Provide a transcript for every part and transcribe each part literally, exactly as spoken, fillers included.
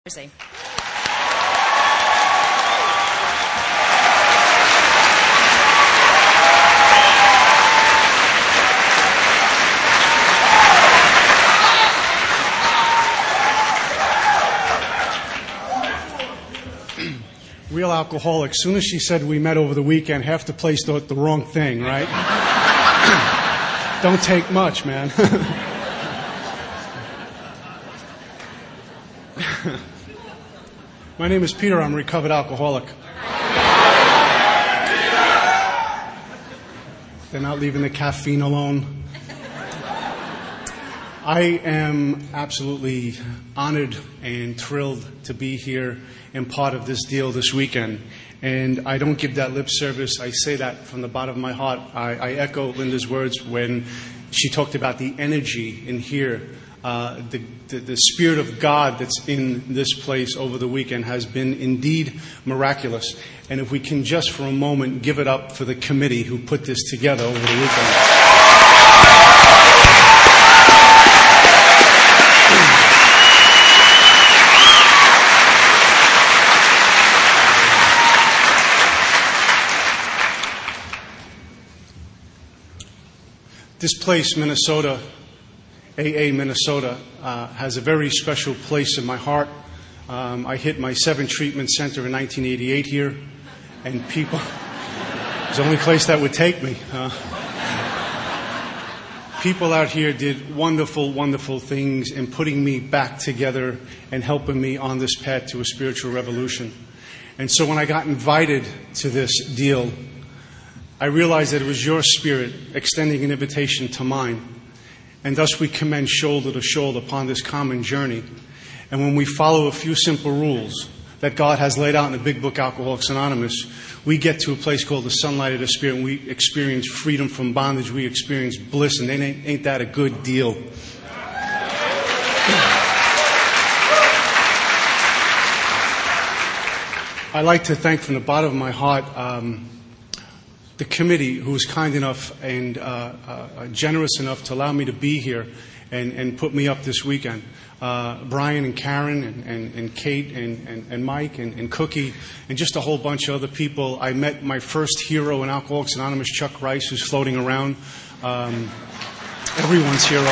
Jersey. Real alcoholic. As soon as she said we met over the weekend, half the place thought the wrong thing, right? Don't take much, man. My name is Peter. I'm a recovered alcoholic. They're not leaving the caffeine alone. I am absolutely honored and thrilled to be here and part of this deal this weekend. And I don't give that lip service. I say that from the bottom of my heart. I, I echo Linda's words when she talked about the energy in here. Uh, the, the, the Spirit of God that's in this place over the weekend has been indeed miraculous. And if we can just for a moment give it up for the committee who put this together over the weekend. This place, Minnesota, A A Minnesota, uh, has a very special place in my heart. Um, I hit my seventh treatment center in nineteen eighty-eight here, and people, it's the only place that would take me. Uh, people out here did wonderful, wonderful things in putting me back together and helping me on this path to a spiritual revolution. And so when I got invited to this deal, I realized that it was your spirit extending an invitation to mine. And thus we commend shoulder to shoulder upon this common journey. And when we follow a few simple rules that God has laid out in the big book, Alcoholics Anonymous, we get to a place called the sunlight of the Spirit, and we experience freedom from bondage. We experience bliss, and ain't, ain't that a good deal? I'd like to thank from the bottom of my heart um, the committee who was kind enough and uh, uh, generous enough to allow me to be here and, and put me up this weekend. Uh, Brian and Karen and, and, and Kate and, and, and Mike and, and Cookie and just a whole bunch of other people. I met my first hero in Alcoholics Anonymous, Chuck Rice, who's floating around. Um, everyone's hero.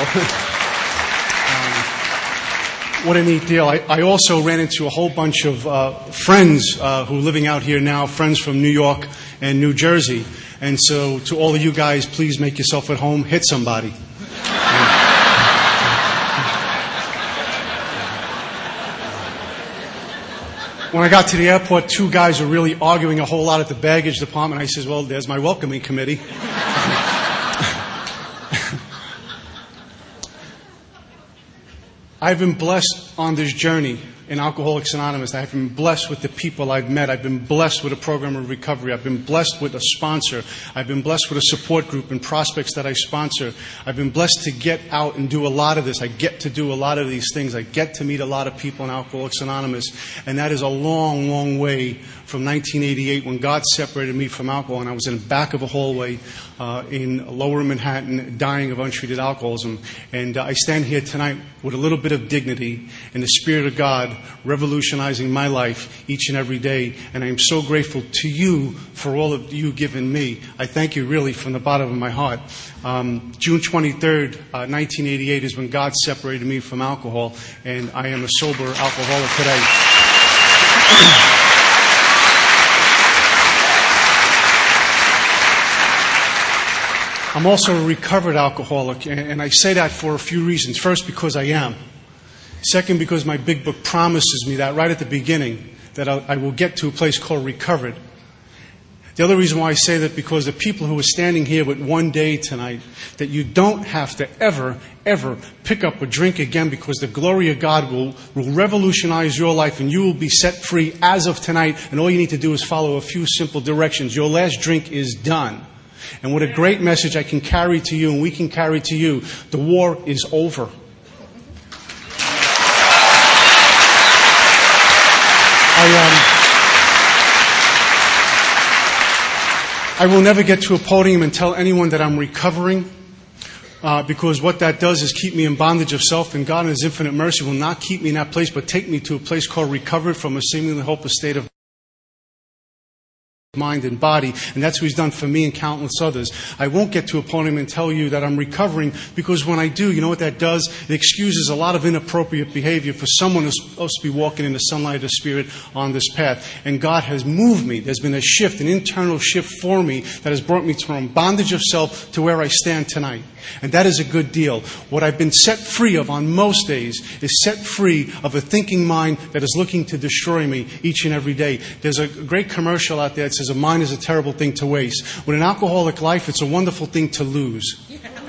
What a neat deal. I, I also ran into a whole bunch of uh, friends uh, who are living out here now, friends from New York and New Jersey. And so to all of you guys, please make yourself at home. Hit somebody. When I got to the airport, two guys were really arguing a whole lot at the baggage department. I says, well, there's my welcoming committee. I've been blessed on this journey in Alcoholics Anonymous. I've been blessed with the people I've met. I've been blessed with a program of recovery. I've been blessed with a sponsor. I've been blessed with a support group and prospects that I sponsor. I've been blessed to get out and do a lot of this. I get to do a lot of these things. I get to meet a lot of people in Alcoholics Anonymous. And that is a long, long way from nineteen eighty-eight when God separated me from alcohol. And I was in the back of a hallway uh, in lower Manhattan dying of untreated alcoholism. And uh, I stand here tonight with a little bit of dignity and the Spirit of God revolutionizing my life each and every day. And I am so grateful to you for all of you given me. I thank you really from the bottom of my heart. Um, June twenty-third, uh, nineteen eighty-eight is when God separated me from alcohol, and I am a sober alcoholic today. I'm also a recovered alcoholic, and I say that for a few reasons. First, because I am. Second, because my big book promises me that right at the beginning, that I will get to a place called recovered. The other reason why I say that, because the people who are standing here with one day tonight, that you don't have to ever, ever pick up a drink again, because the glory of God will, will revolutionize your life and you will be set free as of tonight, and all you need to do is follow a few simple directions. Your last drink is done. And what a great message I can carry to you and we can carry to you. The war is over. I, um, I will never get to a podium and tell anyone that I'm recovering, Uh, because what that does is keep me in bondage of self, and God in His infinite mercy will not keep me in that place, but take me to a place called recovery from a seemingly hopeless state of mind and body, and that's what He's done for me and countless others. I won't get to a podium and tell you that I'm recovering, because when I do, you know what that does? It excuses a lot of inappropriate behavior for someone who's supposed to be walking in the sunlight of the Spirit on this path. And God has moved me. There's been a shift, an internal shift for me that has brought me from bondage of self to where I stand tonight. And that is a good deal. What I've been set free of on most days is set free of a thinking mind that is looking to destroy me each and every day. There's a great commercial out there that says a mind is a terrible thing to waste. With an alcoholic life, it's a wonderful thing to lose.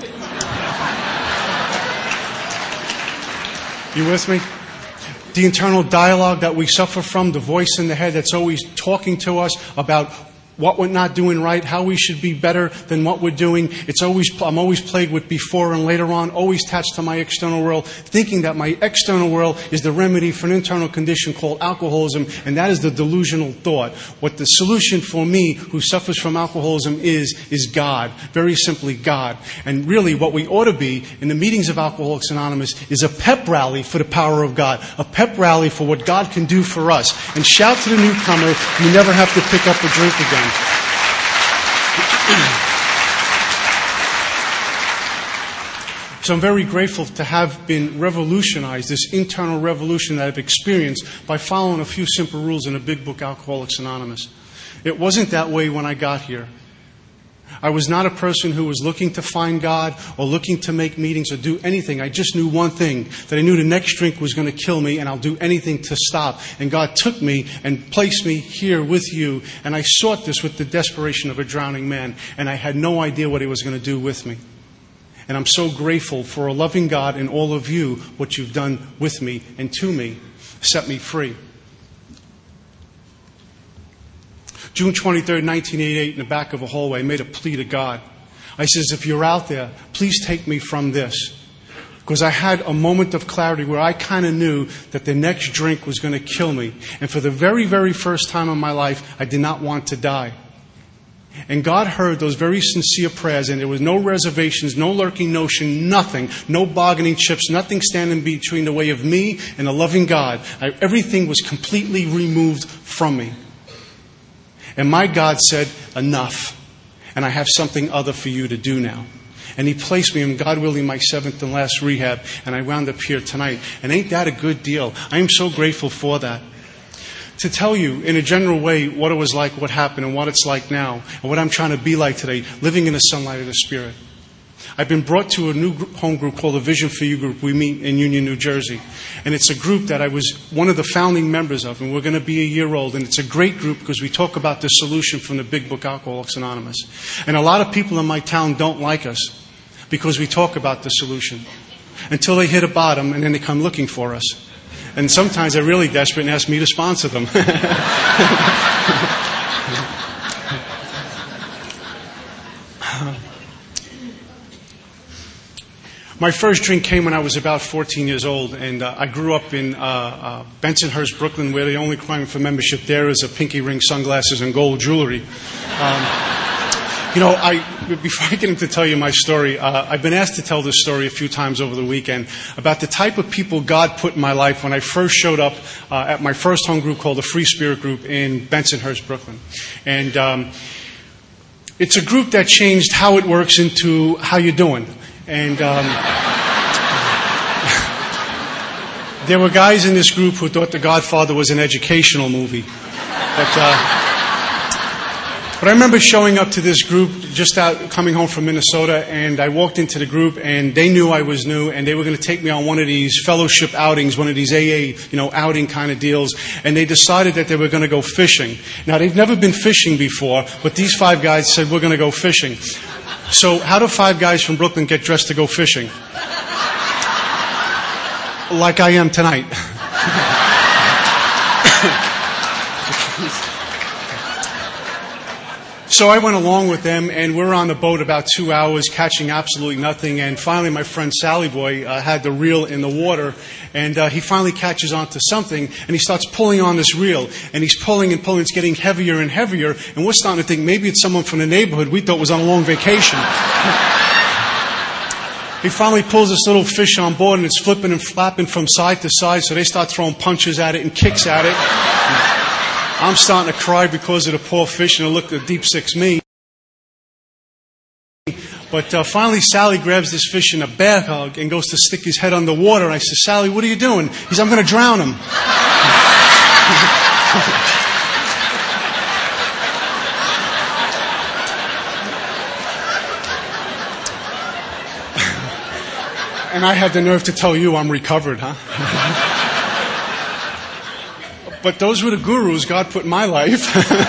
You with me? The internal dialogue that we suffer from, the voice in the head that's always talking to us about what we're not doing right, how we should be better than what we're doing. It's always, I'm always plagued with before and later on, always attached to my external world, thinking that my external world is the remedy for an internal condition called alcoholism, and that is the delusional thought. What the solution for me, who suffers from alcoholism, is, is God. Very simply, God. And really, what we ought to be in the meetings of Alcoholics Anonymous is a pep rally for the power of God, a pep rally for what God can do for us. And shout to the newcomer, you never have to pick up a drink again. So I'm very grateful to have been revolutionized, this internal revolution that I've experienced by following a few simple rules in a big book, Alcoholics Anonymous. It wasn't that way when I got here. I was not a person who was looking to find God or looking to make meetings or do anything. I just knew one thing, that I knew the next drink was going to kill me, and I'll do anything to stop. And God took me and placed me here with you, and I sought this with the desperation of a drowning man, and I had no idea what He was going to do with me. And I'm so grateful for a loving God and all of you, what you've done with me and to me, set me free. June twenty-third, nineteen eighty-eight, in the back of a hallway, I made a plea to God. I says, if you're out there, please take me from this. Because I had a moment of clarity where I kind of knew that the next drink was going to kill me. And for the very, very first time in my life, I did not want to die. And God heard those very sincere prayers, and there was no reservations, no lurking notion, nothing, no bargaining chips, nothing standing between the way of me and a loving God. I, everything was completely removed from me. And my God said, enough. And I have something other for you to do now. And He placed me in, God willing, my seventh and last rehab. And I wound up here tonight. And ain't that a good deal? I am so grateful for that. To tell you in a general way what it was like, what happened, and what it's like now, and what I'm trying to be like today, living in the sunlight of the Spirit. I've been brought to a new home group called the Vision for You group. We meet in Union, New Jersey. And it's a group that I was one of the founding members of, and we're going to be a year old. And it's a great group because we talk about the solution from the big book, Alcoholics Anonymous. And a lot of people in my town don't like us because we talk about the solution until they hit a bottom, and then they come looking for us. And sometimes they're really desperate and ask me to sponsor them. My first drink came when I was about fourteen years old, and uh, I grew up in uh, uh, Bensonhurst, Brooklyn, where the only requirement for membership there is a pinky ring, sunglasses, and gold jewelry. Um, you know, I, before I get into tell you my story, uh, I've been asked to tell this story a few times over the weekend about the type of people God put in my life when I first showed up uh, at my first home group called the Free Spirit Group in Bensonhurst, Brooklyn. And um, it's a group that changed how it works into how you're doing. And um, there were guys in this group who thought The Godfather was an educational movie. But, uh, but I remember showing up to this group just out coming home from Minnesota, and I walked into the group, and they knew I was new, and they were going to take me on one of these fellowship outings, one of these A A, you know, outing kind of deals, and they decided that they were going to go fishing. Now, they've never been fishing before, but these five guys said, we're going to go fishing. So how do five guys from Brooklyn get dressed to go fishing? Like I am tonight. So I went along with them, and we're on the boat about two hours, catching absolutely nothing. And finally, my friend Sally Boy uh, had the reel in the water, and uh, he finally catches onto something, and he starts pulling on this reel. And he's pulling and pulling. It's getting heavier and heavier, and we're starting to think maybe it's someone from the neighborhood we thought was on a long vacation. He finally pulls this little fish on board, and it's flipping and flapping from side to side, so they start throwing punches at it and kicks at it. I'm starting to cry because of the poor fish, and it looked a deep six me. But uh, finally, Sally grabs this fish in a bear hug and goes to stick his head underwater. And I said, Sally, what are you doing? He said, I'm going to drown him. And I had the nerve to tell you I'm recovered, huh? But those were the gurus God put in my life.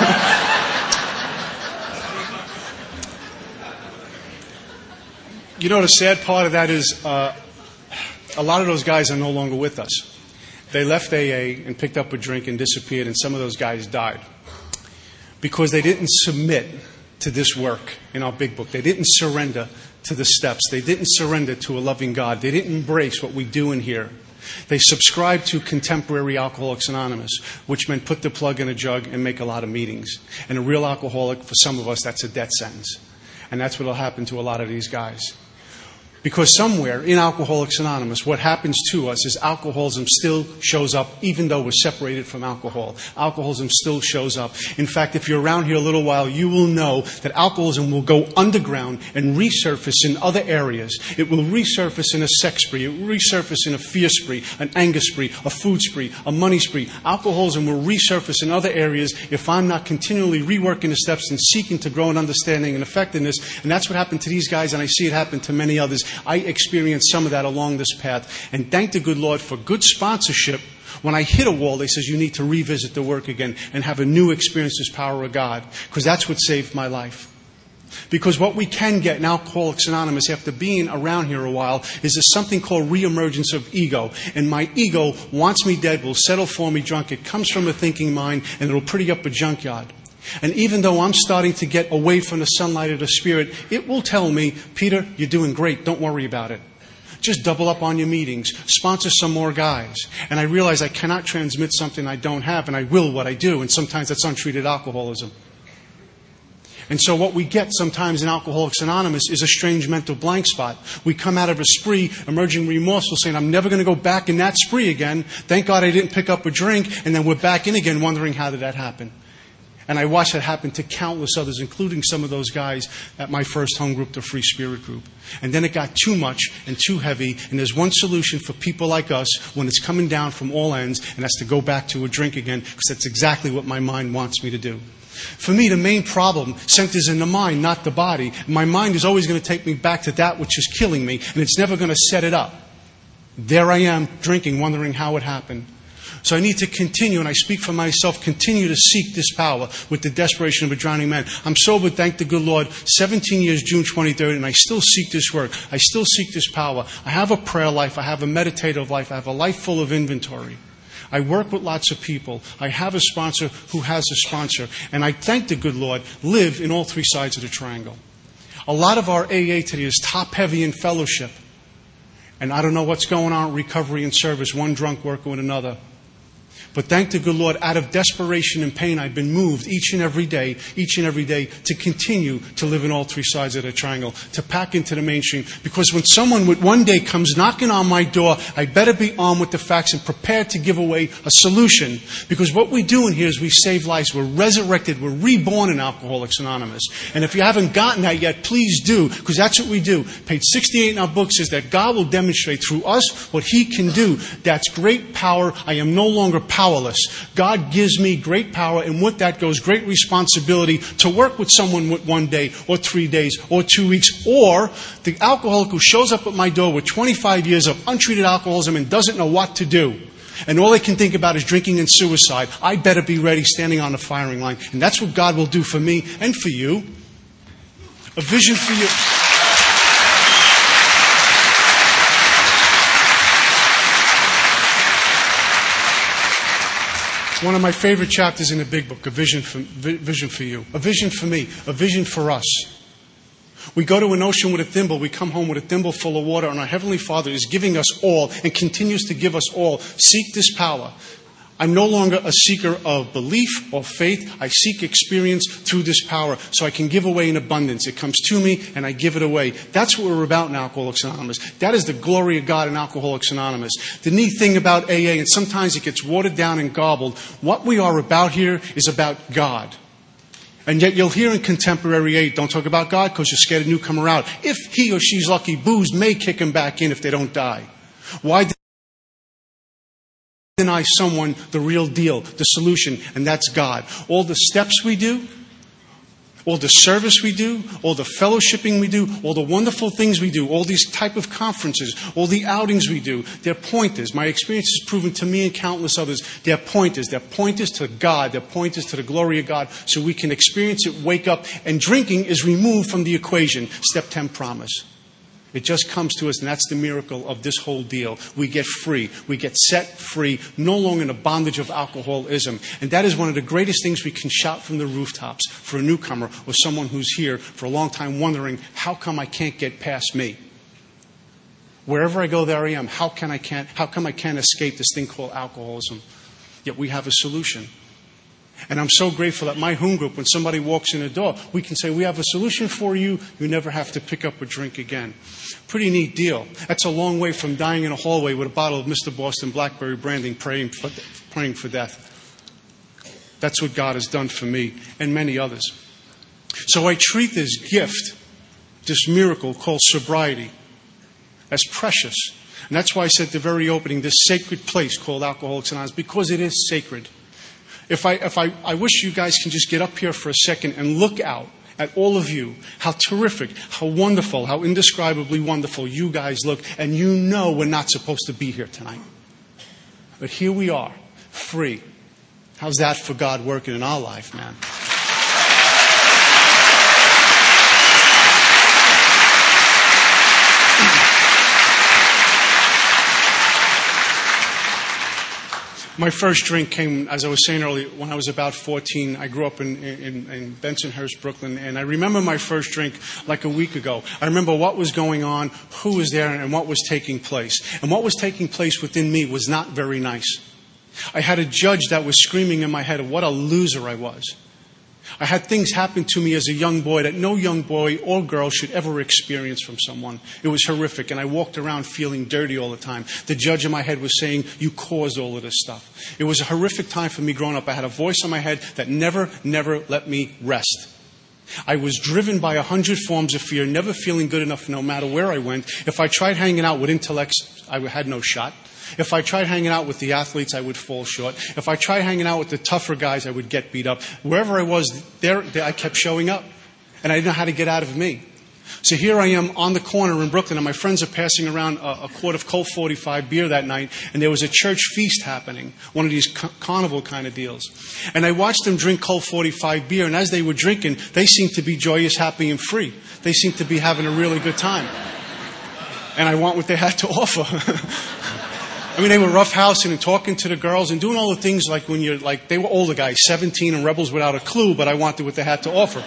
You know, the sad part of that is uh, a lot of those guys are no longer with us. They left A A and picked up a drink and disappeared, and some of those guys died because they didn't submit to this work in our big book. They didn't surrender to the steps. They didn't surrender to a loving God. They didn't embrace what we do in here. They subscribed to contemporary Alcoholics Anonymous, which meant put the plug in a jug and make a lot of meetings. And a real alcoholic, for some of us, that's a death sentence. And that's what will happen to a lot of these guys. Because somewhere in Alcoholics Anonymous, what happens to us is alcoholism still shows up, even though we're separated from alcohol. Alcoholism still shows up. In fact, if you're around here a little while, you will know that alcoholism will go underground and resurface in other areas. It will resurface in a sex spree. It will resurface in a fear spree, an anger spree, a food spree, a money spree. Alcoholism will resurface in other areas if I'm not continually reworking the steps and seeking to grow in understanding and effectiveness. And that's what happened to these guys, and I see it happen to many others. I experienced some of that along this path. And thank the good Lord for good sponsorship. When I hit a wall, they says, you need to revisit the work again and have a new experience as power of God. Because that's what saved my life. Because what we can get in Alcoholics Anonymous after being around here a while is there's something called reemergence of ego. And my ego wants me dead, will settle for me drunk. It comes from a thinking mind, and it'll pretty up a junkyard. And even though I'm starting to get away from the sunlight of the Spirit, it will tell me, Peter, you're doing great. Don't worry about it. Just double up on your meetings. Sponsor some more guys. And I realize I cannot transmit something I don't have, and I will what I do. And sometimes that's untreated alcoholism. And so what we get sometimes in Alcoholics Anonymous is a strange mental blank spot. We come out of a spree, emerging remorseful, saying, I'm never going to go back in that spree again. Thank God I didn't pick up a drink. And then we're back in again wondering, how did that happen? And I watched that happen to countless others, including some of those guys at my first home group, the Free Spirit Group. And then it got too much and too heavy. And there's one solution for people like us when it's coming down from all ends, and that's to go back to a drink again, because that's exactly what my mind wants me to do. For me, the main problem centers in the mind, not the body. My mind is always going to take me back to that which is killing me, and it's never going to set it up. There I am, drinking, wondering how it happened. So I need to continue, and I speak for myself, continue to seek this power with the desperation of a drowning man. I'm sober, thank the good Lord, seventeen years, June twenty-third, and I still seek this work. I still seek this power. I have a prayer life. I have a meditative life. I have a life full of inventory. I work with lots of people. I have a sponsor who has a sponsor. And I thank the good Lord, live in all three sides of the triangle. A lot of our A A today is top-heavy in fellowship. And I don't know what's going on in recovery and service, one drunk working with another. But thank the good Lord, out of desperation and pain, I've been moved each and every day, each and every day, to continue to live in all three sides of the triangle, to pack into the mainstream. Because when someone with one day comes knocking on my door, I better be armed with the facts and prepared to give away a solution. Because what we do in here is we save lives. We're resurrected. We're reborn in Alcoholics Anonymous. And if you haven't gotten that yet, please do, because that's what we do. Page sixty-eight in our book says that God will demonstrate through us what He can do. That's great power. I am no longer powerless. God gives me great power, and with that goes great responsibility to work with someone with one day or three days or two weeks, or the alcoholic who shows up at my door with twenty-five years of untreated alcoholism and doesn't know what to do. And all they can think about is drinking and suicide. I better be ready, standing on the firing line. And that's what God will do for me and for you. A vision for you. One of my favorite chapters in the big book, A Vision for, Vision for You. A vision for me. A vision for us. We go to an ocean with a thimble. We come home with a thimble full of water. And our Heavenly Father is giving us all and continues to give us all. Seek this power. I'm no longer a seeker of belief or faith. I seek experience through this power so I can give away in abundance. It comes to me and I give it away. That's what we're about in Alcoholics Anonymous. That is the glory of God in Alcoholics Anonymous. The neat thing about A A, and sometimes it gets watered down and gobbled, what we are about here is about God. And yet you'll hear in contemporary A A, don't talk about God because you're scared a newcomer out. If he or she's lucky, booze may kick him back in if they don't die. Why deny someone the real deal, the solution, and that's God? All the steps we do, all the service we do, all the fellowshipping we do, all the wonderful things we do, all these type of conferences, all the outings we do, their point is, my experience has proven to me and countless others, their point is, their point is to God, their point is to the glory of God, so we can experience it, wake up, and drinking is removed from the equation. Step ten, promise. It just comes to us, and that's the miracle of this whole deal. We get free. We get set free, no longer in the bondage of alcoholism. And that is one of the greatest things we can shout from the rooftops for a newcomer or someone who's here for a long time wondering, how come I can't get past me? Wherever I go, there I am. How can I can't, how come I can't escape this thing called alcoholism? Yet we have a solution. And I'm so grateful that my home group, when somebody walks in the door, we can say, we have a solution for you. You never have to pick up a drink again. Pretty neat deal. That's a long way from dying in a hallway with a bottle of Mister Boston Blackberry Branding, praying for, praying for death. That's what God has done for me and many others. So I treat this gift, this miracle called sobriety, as precious. And that's why I said at the very opening, this sacred place called Alcoholics Anonymous, because it is sacred. If I, if I, I wish you guys can just get up here for a second and look out at all of you, how terrific, how wonderful, how indescribably wonderful you guys look. And you know we're not supposed to be here tonight. But here we are, free. How's that for God working in our life, man? My first drink came, as I was saying earlier, when I was about fourteen. I grew up in, in, in Bensonhurst, Brooklyn, and I remember my first drink like a week ago. I remember what was going on, who was there, and what was taking place. And what was taking place within me was not very nice. I had a judge that was screaming in my head of what a loser I was. I had things happen to me as a young boy that no young boy or girl should ever experience from someone. It was horrific, and I walked around feeling dirty all the time. The judge in my head was saying, you caused all of this stuff. It was a horrific time for me growing up. I had a voice in my head that never, never let me rest. I was driven by a hundred forms of fear, never feeling good enough no matter where I went. If I tried hanging out with intellects, I had no shot. If I tried hanging out with the athletes, I would fall short. If I tried hanging out with the tougher guys, I would get beat up. Wherever I was, there, there I kept showing up. And I didn't know how to get out of me. So here I am on the corner in Brooklyn, and my friends are passing around a, a quart of Colt forty-five beer that night, and there was a church feast happening, one of these ca- carnival kind of deals. And I watched them drink Colt forty-five beer, and as they were drinking, they seemed to be joyous, happy, and free. They seemed to be having a really good time. And I want what they had to offer. I mean, they were roughhousing and talking to the girls and doing all the things like when you're like, they were older guys, seventeen and rebels without a clue, but I wanted what they had to offer.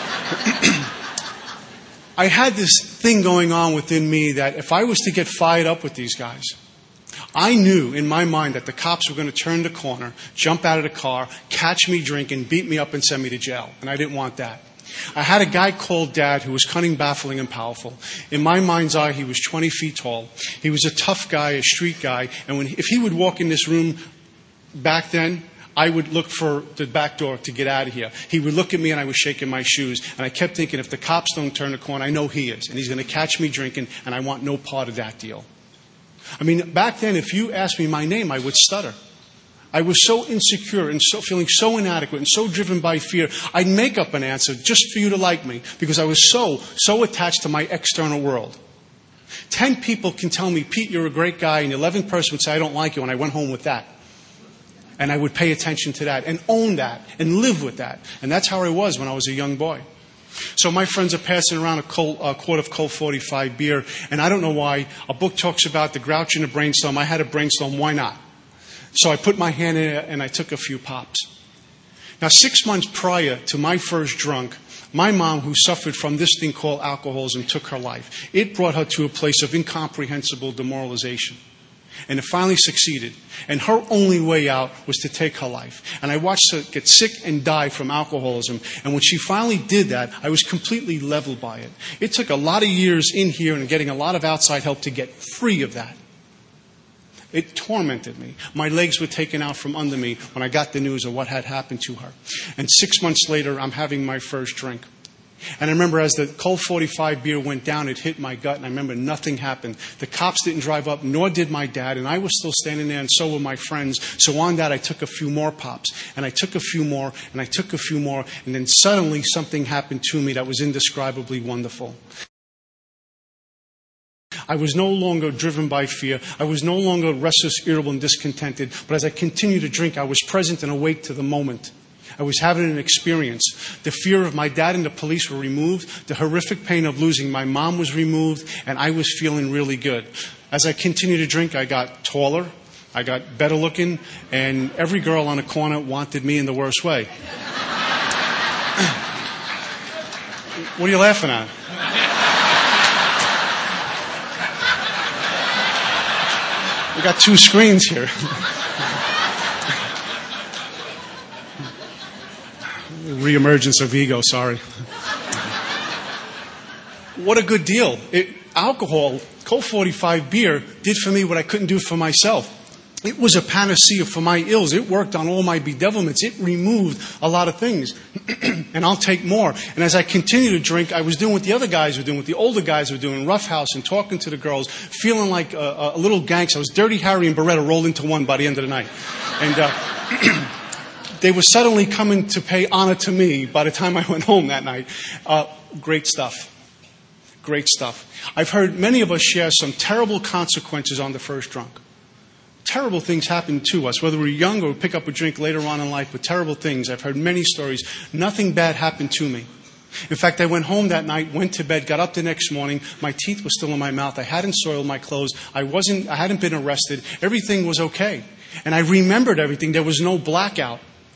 I had this thing going on within me that if I was to get fired up with these guys, I knew in my mind that the cops were going to turn the corner, jump out of the car, catch me drinking, beat me up and send me to jail. And I didn't want that. I had a guy called Dad who was cunning, baffling, and powerful. In my mind's eye, he was twenty feet tall. He was a tough guy, a street guy. And when if he would walk in this room back then, I would look for the back door to get out of here. He would look at me and I was shaking my shoes. And I kept thinking, if the cops don't turn the corner, I know he is. And he's going to catch me drinking, and I want no part of that deal. I mean, back then, if you asked me my name, I would stutter. I was so insecure and so feeling so inadequate and so driven by fear, I'd make up an answer just for you to like me because I was so, so attached to my external world. Ten people can tell me, Pete, you're a great guy, and the eleventh person would say, I don't like you, and I went home with that. And I would pay attention to that and own that and live with that. And that's how I was when I was a young boy. So my friends are passing around a, Colt, a quart of Colt forty-five beer, and I don't know why. A book talks about the grouch and the brainstorm. I had a brainstorm. Why not? So I put my hand in it and I took a few pops. Now, six months prior to my first drunk, my mom, who suffered from this thing called alcoholism, took her life. It brought her to a place of incomprehensible demoralization. And it finally succeeded. And her only way out was to take her life. And I watched her get sick and die from alcoholism. And when she finally did that, I was completely leveled by it. It took a lot of years in here and getting a lot of outside help to get free of that. It tormented me. My legs were taken out from under me when I got the news of what had happened to her. And six months later, I'm having my first drink. And I remember as the Colt forty-five beer went down, it hit my gut, and I remember nothing happened. The cops didn't drive up, nor did my dad, and I was still standing there, and so were my friends. So on that, I took a few more pops, and I took a few more, and I took a few more, and then suddenly something happened to me that was indescribably wonderful. I was no longer driven by fear. I was no longer restless, irritable, and discontented. But as I continued to drink, I was present and awake to the moment. I was having an experience. The fear of my dad and the police were removed. The horrific pain of losing my mom was removed. And I was feeling really good. As I continued to drink, I got taller. I got better looking. And every girl on the corner wanted me in the worst way. What are you laughing at? We got two screens here. Reemergence of ego, sorry. What a good deal. It, alcohol, Colt forty-five beer, did for me what I couldn't do for myself. It was a panacea for my ills. It worked on all my bedevilments. It removed a lot of things. And I'll take more. And as I continued to drink, I was doing what the other guys were doing, what the older guys were doing, roughhouse and talking to the girls, feeling like a, a little gangster. I was Dirty Harry and Beretta rolled into one by the end of the night. And uh, they were suddenly coming to pay honor to me by the time I went home that night. Uh, great stuff. Great stuff. I've heard many of us share some terrible consequences on the first drunk. Terrible things happen to us, whether we're young or pick up a drink later on in life, but terrible things. I've heard many stories. Nothing bad happened to me. In fact, I went home that night, went to bed, got up the next morning. My teeth were still in my mouth. I hadn't soiled my clothes. I wasn't, I hadn't been arrested. Everything was okay. And I remembered everything. There was no blackout.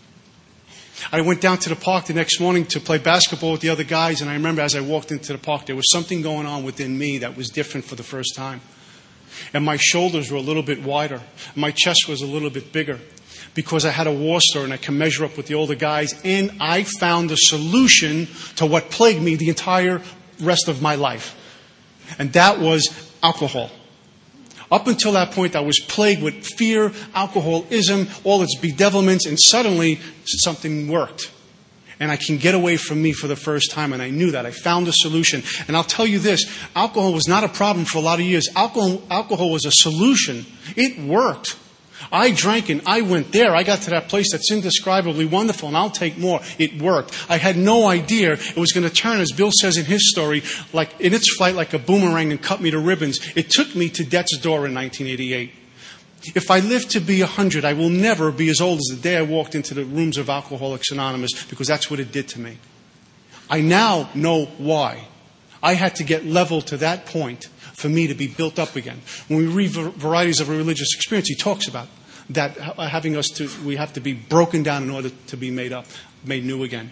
I went down to the park the next morning to play basketball with the other guys, and I remember as I walked into the park, there was something going on within me that was different for the first time. And my shoulders were a little bit wider. My chest was a little bit bigger because I had a war story and I could measure up with the older guys. And I found a solution to what plagued me the entire rest of my life. And that was alcohol. Up until that point, I was plagued with fear, alcoholism, all its bedevilments, and suddenly something worked. And I can get away from me for the first time, and I knew that. I found a solution. And I'll tell you this, alcohol was not a problem for a lot of years. Alcohol, alcohol was a solution. It worked. I drank and I went there. I got to that place that's indescribably wonderful, and I'll take more. It worked. I had no idea it was going to turn, as Bill says in his story, like in its flight like a boomerang and cut me to ribbons. It took me to death's door in nineteen eighty-eight. If I live to be a hundred, I will never be as old as the day I walked into the rooms of Alcoholics Anonymous, because that's what it did to me. I now know why. I had to get level to that point for me to be built up again. When we read Varieties of a Religious Experience, he talks about that having us to, we have to be broken down in order to be made up, made new again.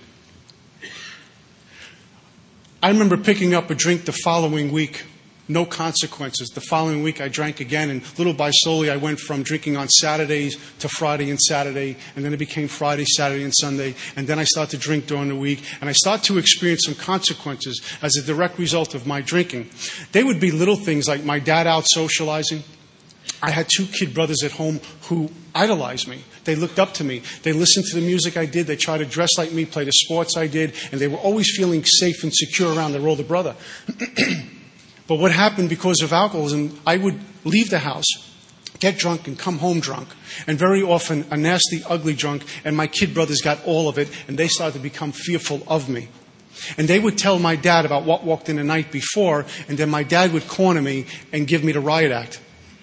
I remember picking up a drink the following week. No consequences. The following week I drank again, and little by slowly I went from drinking on Saturdays to Friday and Saturday, and then it became Friday, Saturday, and Sunday, and then I started to drink during the week, and I started to experience some consequences as a direct result of my drinking. They would be little things like my dad out socializing. I had two kid brothers at home who idolized me. They looked up to me. They listened to the music I did. They tried to dress like me, play the sports I did, and they were always feeling safe and secure around their older brother. But what happened because of alcoholism, I would leave the house, get drunk, and come home drunk. And very often a nasty, ugly drunk, and my kid brothers got all of it, and they started to become fearful of me. And they would tell my dad about what walked in the night before, and then my dad would corner me and give me the riot act.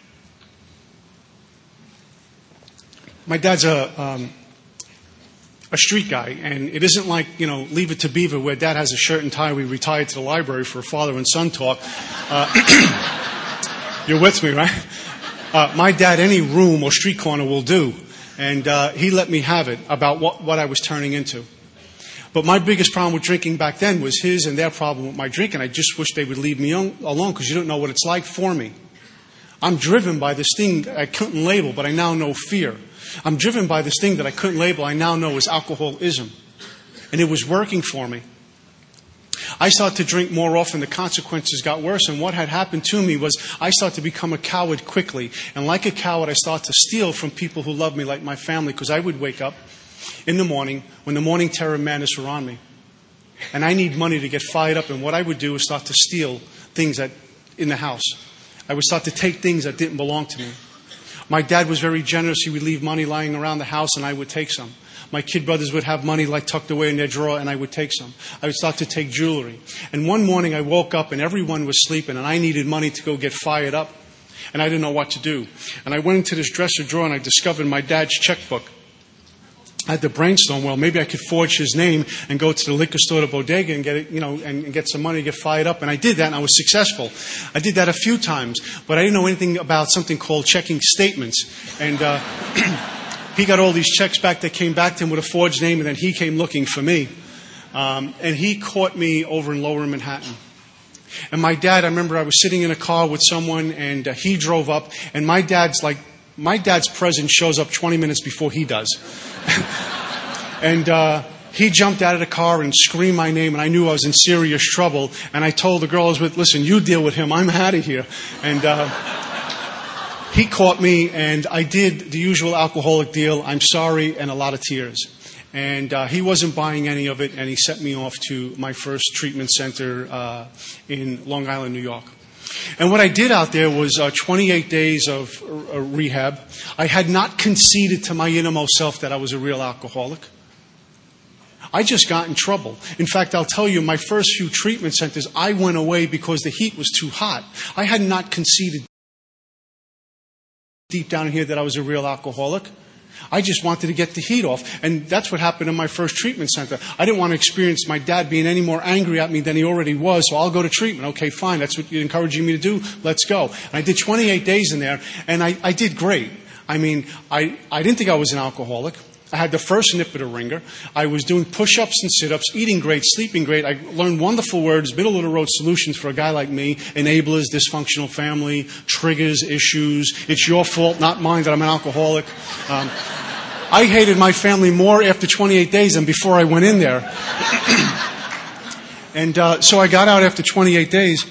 My dad's a... Um, a street guy, and it isn't like, you know, Leave It to Beaver, where dad has a shirt and tie. We retired to the library for a father and son talk. Uh, you're with me, right? Uh, my dad, any room or street corner will do, and uh, he let me have it about what, what I was turning into. But my biggest problem with drinking back then was his and their problem with my drinking. I just wish they would leave me alone, because you don't know what it's like for me. I'm driven by this thing I couldn't label, but I now know fear. I'm driven by this thing that I couldn't label, I now know is alcoholism. And it was working for me. I started to drink more often. The consequences got worse. And what had happened to me was I started to become a coward quickly. And like a coward, I started to steal from people who loved me, like my family, because I would wake up in the morning when the morning terror and madness were on me. And I need money to get fired up. And what I would do is start to steal things that in the house. I would start to take things that didn't belong to me. My dad was very generous. He would leave money lying around the house, and I would take some. My kid brothers would have money like tucked away in their drawer, and I would take some. I would start to take jewelry. And one morning I woke up and everyone was sleeping, and I needed money to go get fired up. And I didn't know what to do. And I went into this dresser drawer and I discovered my dad's checkbook. I had to brainstorm, well, maybe I could forge his name and go to the liquor store, the bodega, and get it, you know, and, and get some money to get fired up. And I did that, and I was successful. I did that a few times, but I didn't know anything about something called checking statements. And uh, he got all these checks back that came back to him with a forged name, and then he came looking for me. Um, and he caught me over in Lower Manhattan. And my dad, I remember I was sitting in a car with someone, and uh, he drove up, and my dad's like, my dad's presence shows up twenty minutes before he does. and uh, he jumped out of the car and screamed my name, and I knew I was in serious trouble. And I told the girl I was with, listen, you deal with him. I'm out of here. And uh, he caught me, and I did the usual alcoholic deal. I'm sorry, and a lot of tears. And uh, he wasn't buying any of it, and he sent me off to my first treatment center uh, in Long Island, New York. And what I did out there was uh, twenty-eight days of uh, rehab. I had not conceded to my innermost self that I was a real alcoholic. I just got in trouble. In fact, I'll tell you, my first few treatment centers, I went away because the heat was too hot. I had not conceded deep down in here that I was a real alcoholic. I just wanted to get the heat off. And that's what happened in my first treatment center. I didn't want to experience my dad being any more angry at me than he already was, so I'll go to treatment. Okay, fine, that's what you're encouraging me to do. Let's go. And I did twenty-eight days in there, and I, I did great. I mean, I, I didn't think I was an alcoholic. I had the first nip of the ringer. I was doing push-ups and sit-ups, eating great, sleeping great. I learned wonderful words, middle-of-the-road solutions for a guy like me. Enablers, dysfunctional family, triggers, issues. It's your fault, not mine, that I'm an alcoholic. Um, I hated my family more after twenty-eight days than before I went in there. and uh, so I got out after twenty-eight days.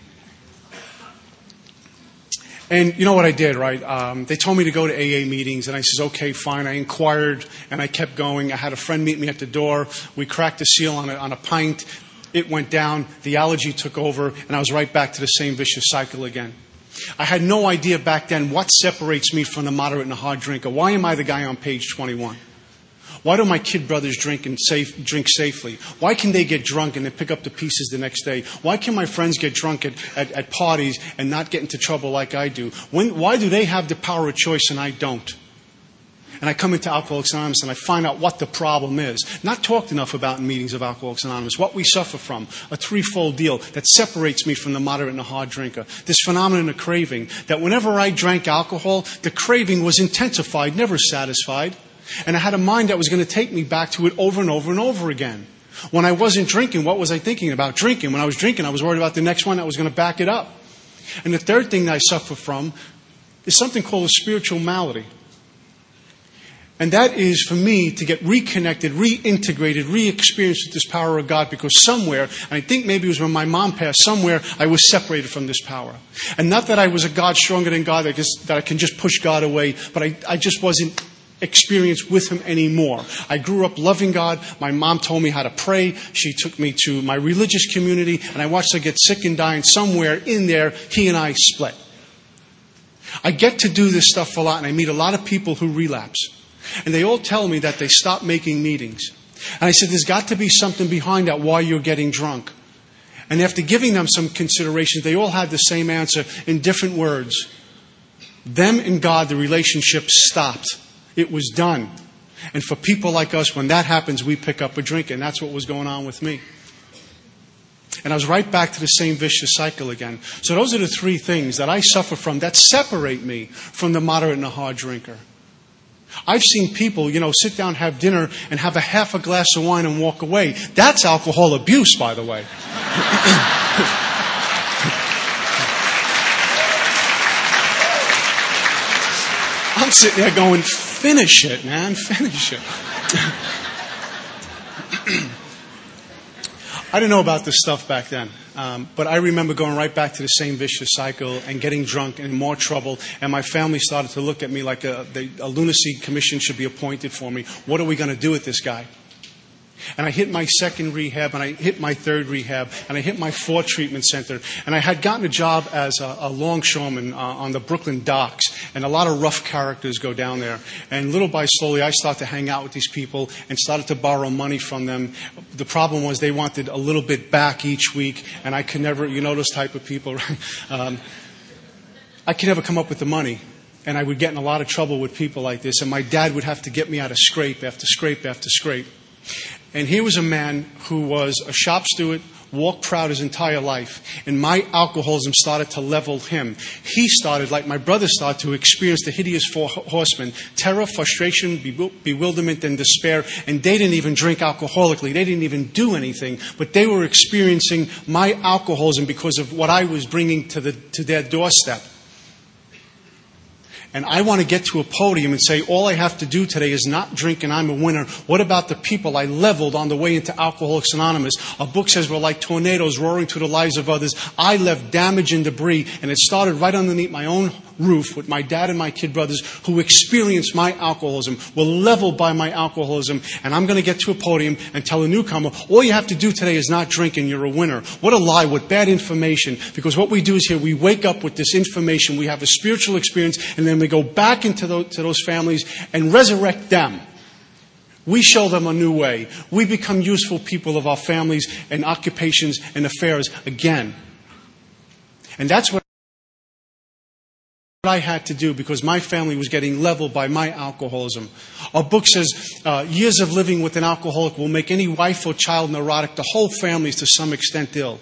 And you know what I did, right? Um, they told me to go to A A meetings, and I says, okay, fine. I inquired, and I kept going. I had a friend meet me at the door. We cracked the seal on a, on a pint. It went down. The allergy took over, and I was right back to the same vicious cycle again. I had no idea back then what separates me from the moderate and the hard drinker. Why am I the guy on page twenty-one? Why do my kid brothers drink and safe, drink safely? Why can they get drunk and then pick up the pieces the next day? Why can my friends get drunk at, at, at parties and not get into trouble like I do? When, why do they have the power of choice and I don't? And I come into Alcoholics Anonymous and I find out what the problem is. Not talked enough about in meetings of Alcoholics Anonymous. What we suffer from. A threefold deal that separates me from the moderate and the hard drinker. This phenomenon of craving. That whenever I drank alcohol, the craving was intensified, never satisfied. And I had a mind that was going to take me back to it over and over and over again. When I wasn't drinking, what was I thinking about? Drinking. When I was drinking, I was worried about the next one that was going to back it up. And the third thing that I suffer from is something called a spiritual malady. And that is for me to get reconnected, reintegrated, re-experienced with this power of God, because somewhere, and I think maybe it was when my mom passed, somewhere I was separated from this power. And not that I was a God stronger than God, that, just, that I can just push God away, but I, I just wasn't experienced with Him anymore. I grew up loving God. My mom told me how to pray. She took me to my religious community, and I watched her get sick and die, and somewhere in there, He and I split. I get to do this stuff a lot, and I meet a lot of people who relapse. And they all tell me that they stop making meetings. And I said, there's got to be something behind that, why you're getting drunk. And after giving them some considerations, they all had the same answer in different words. Them and God, the relationship stopped. It was done. And for people like us, when that happens, we pick up a drink. And that's what was going on with me. And I was right back to the same vicious cycle again. So those are the three things that I suffer from that separate me from the moderate and the hard drinker. I've seen people, you know, sit down, have dinner, and have a half a glass of wine and walk away. That's alcohol abuse, by the way. I'm sitting there going, finish it, man, finish it. I didn't know about this stuff back then, um, but I remember going right back to the same vicious cycle and getting drunk and in more trouble, and my family started to look at me like a, the, a lunacy commission should be appointed for me. What are we going to do with this guy? And I hit my second rehab, and I hit my third rehab, and I hit my fourth treatment center. And I had gotten a job as a, a longshoreman uh, on the Brooklyn docks, and a lot of rough characters go down there. And little by slowly, I started to hang out with these people and started to borrow money from them. The problem was they wanted a little bit back each week, and I could never, you know those type of people, right? Um, I could never come up with the money. And I would get in a lot of trouble with people like this, and my dad would have to get me out of scrape after scrape after scrape. And here was a man who was a shop steward, walked proud his entire life. And my alcoholism started to level him. He started, like my brother started, to experience the hideous four horsemen: terror, frustration, bewilderment, and despair. And they didn't even drink alcoholically. They didn't even do anything. But they were experiencing my alcoholism because of what I was bringing to, the, to their doorstep. And I want to get to a podium and say, all I have to do today is not drink and I'm a winner. What about the people I leveled on the way into Alcoholics Anonymous? Our book says we're like tornadoes roaring through the lives of others. I left damage and debris, and it started right underneath my own roof with my dad and my kid brothers who experienced my alcoholism, were leveled by my alcoholism. And I'm going to get to a podium and tell a newcomer, all you have to do today is not drink and you're a winner. What a lie, what bad information. Because what we do is here, we wake up with this information, we have a spiritual experience, and then we go back into those, to those families and resurrect them. We show them a new way. We become useful people of our families and occupations and affairs again. And that's what I had to do, because my family was getting leveled by my alcoholism. Our book says uh, years of living with an alcoholic will make any wife or child neurotic. The whole family is to some extent ill.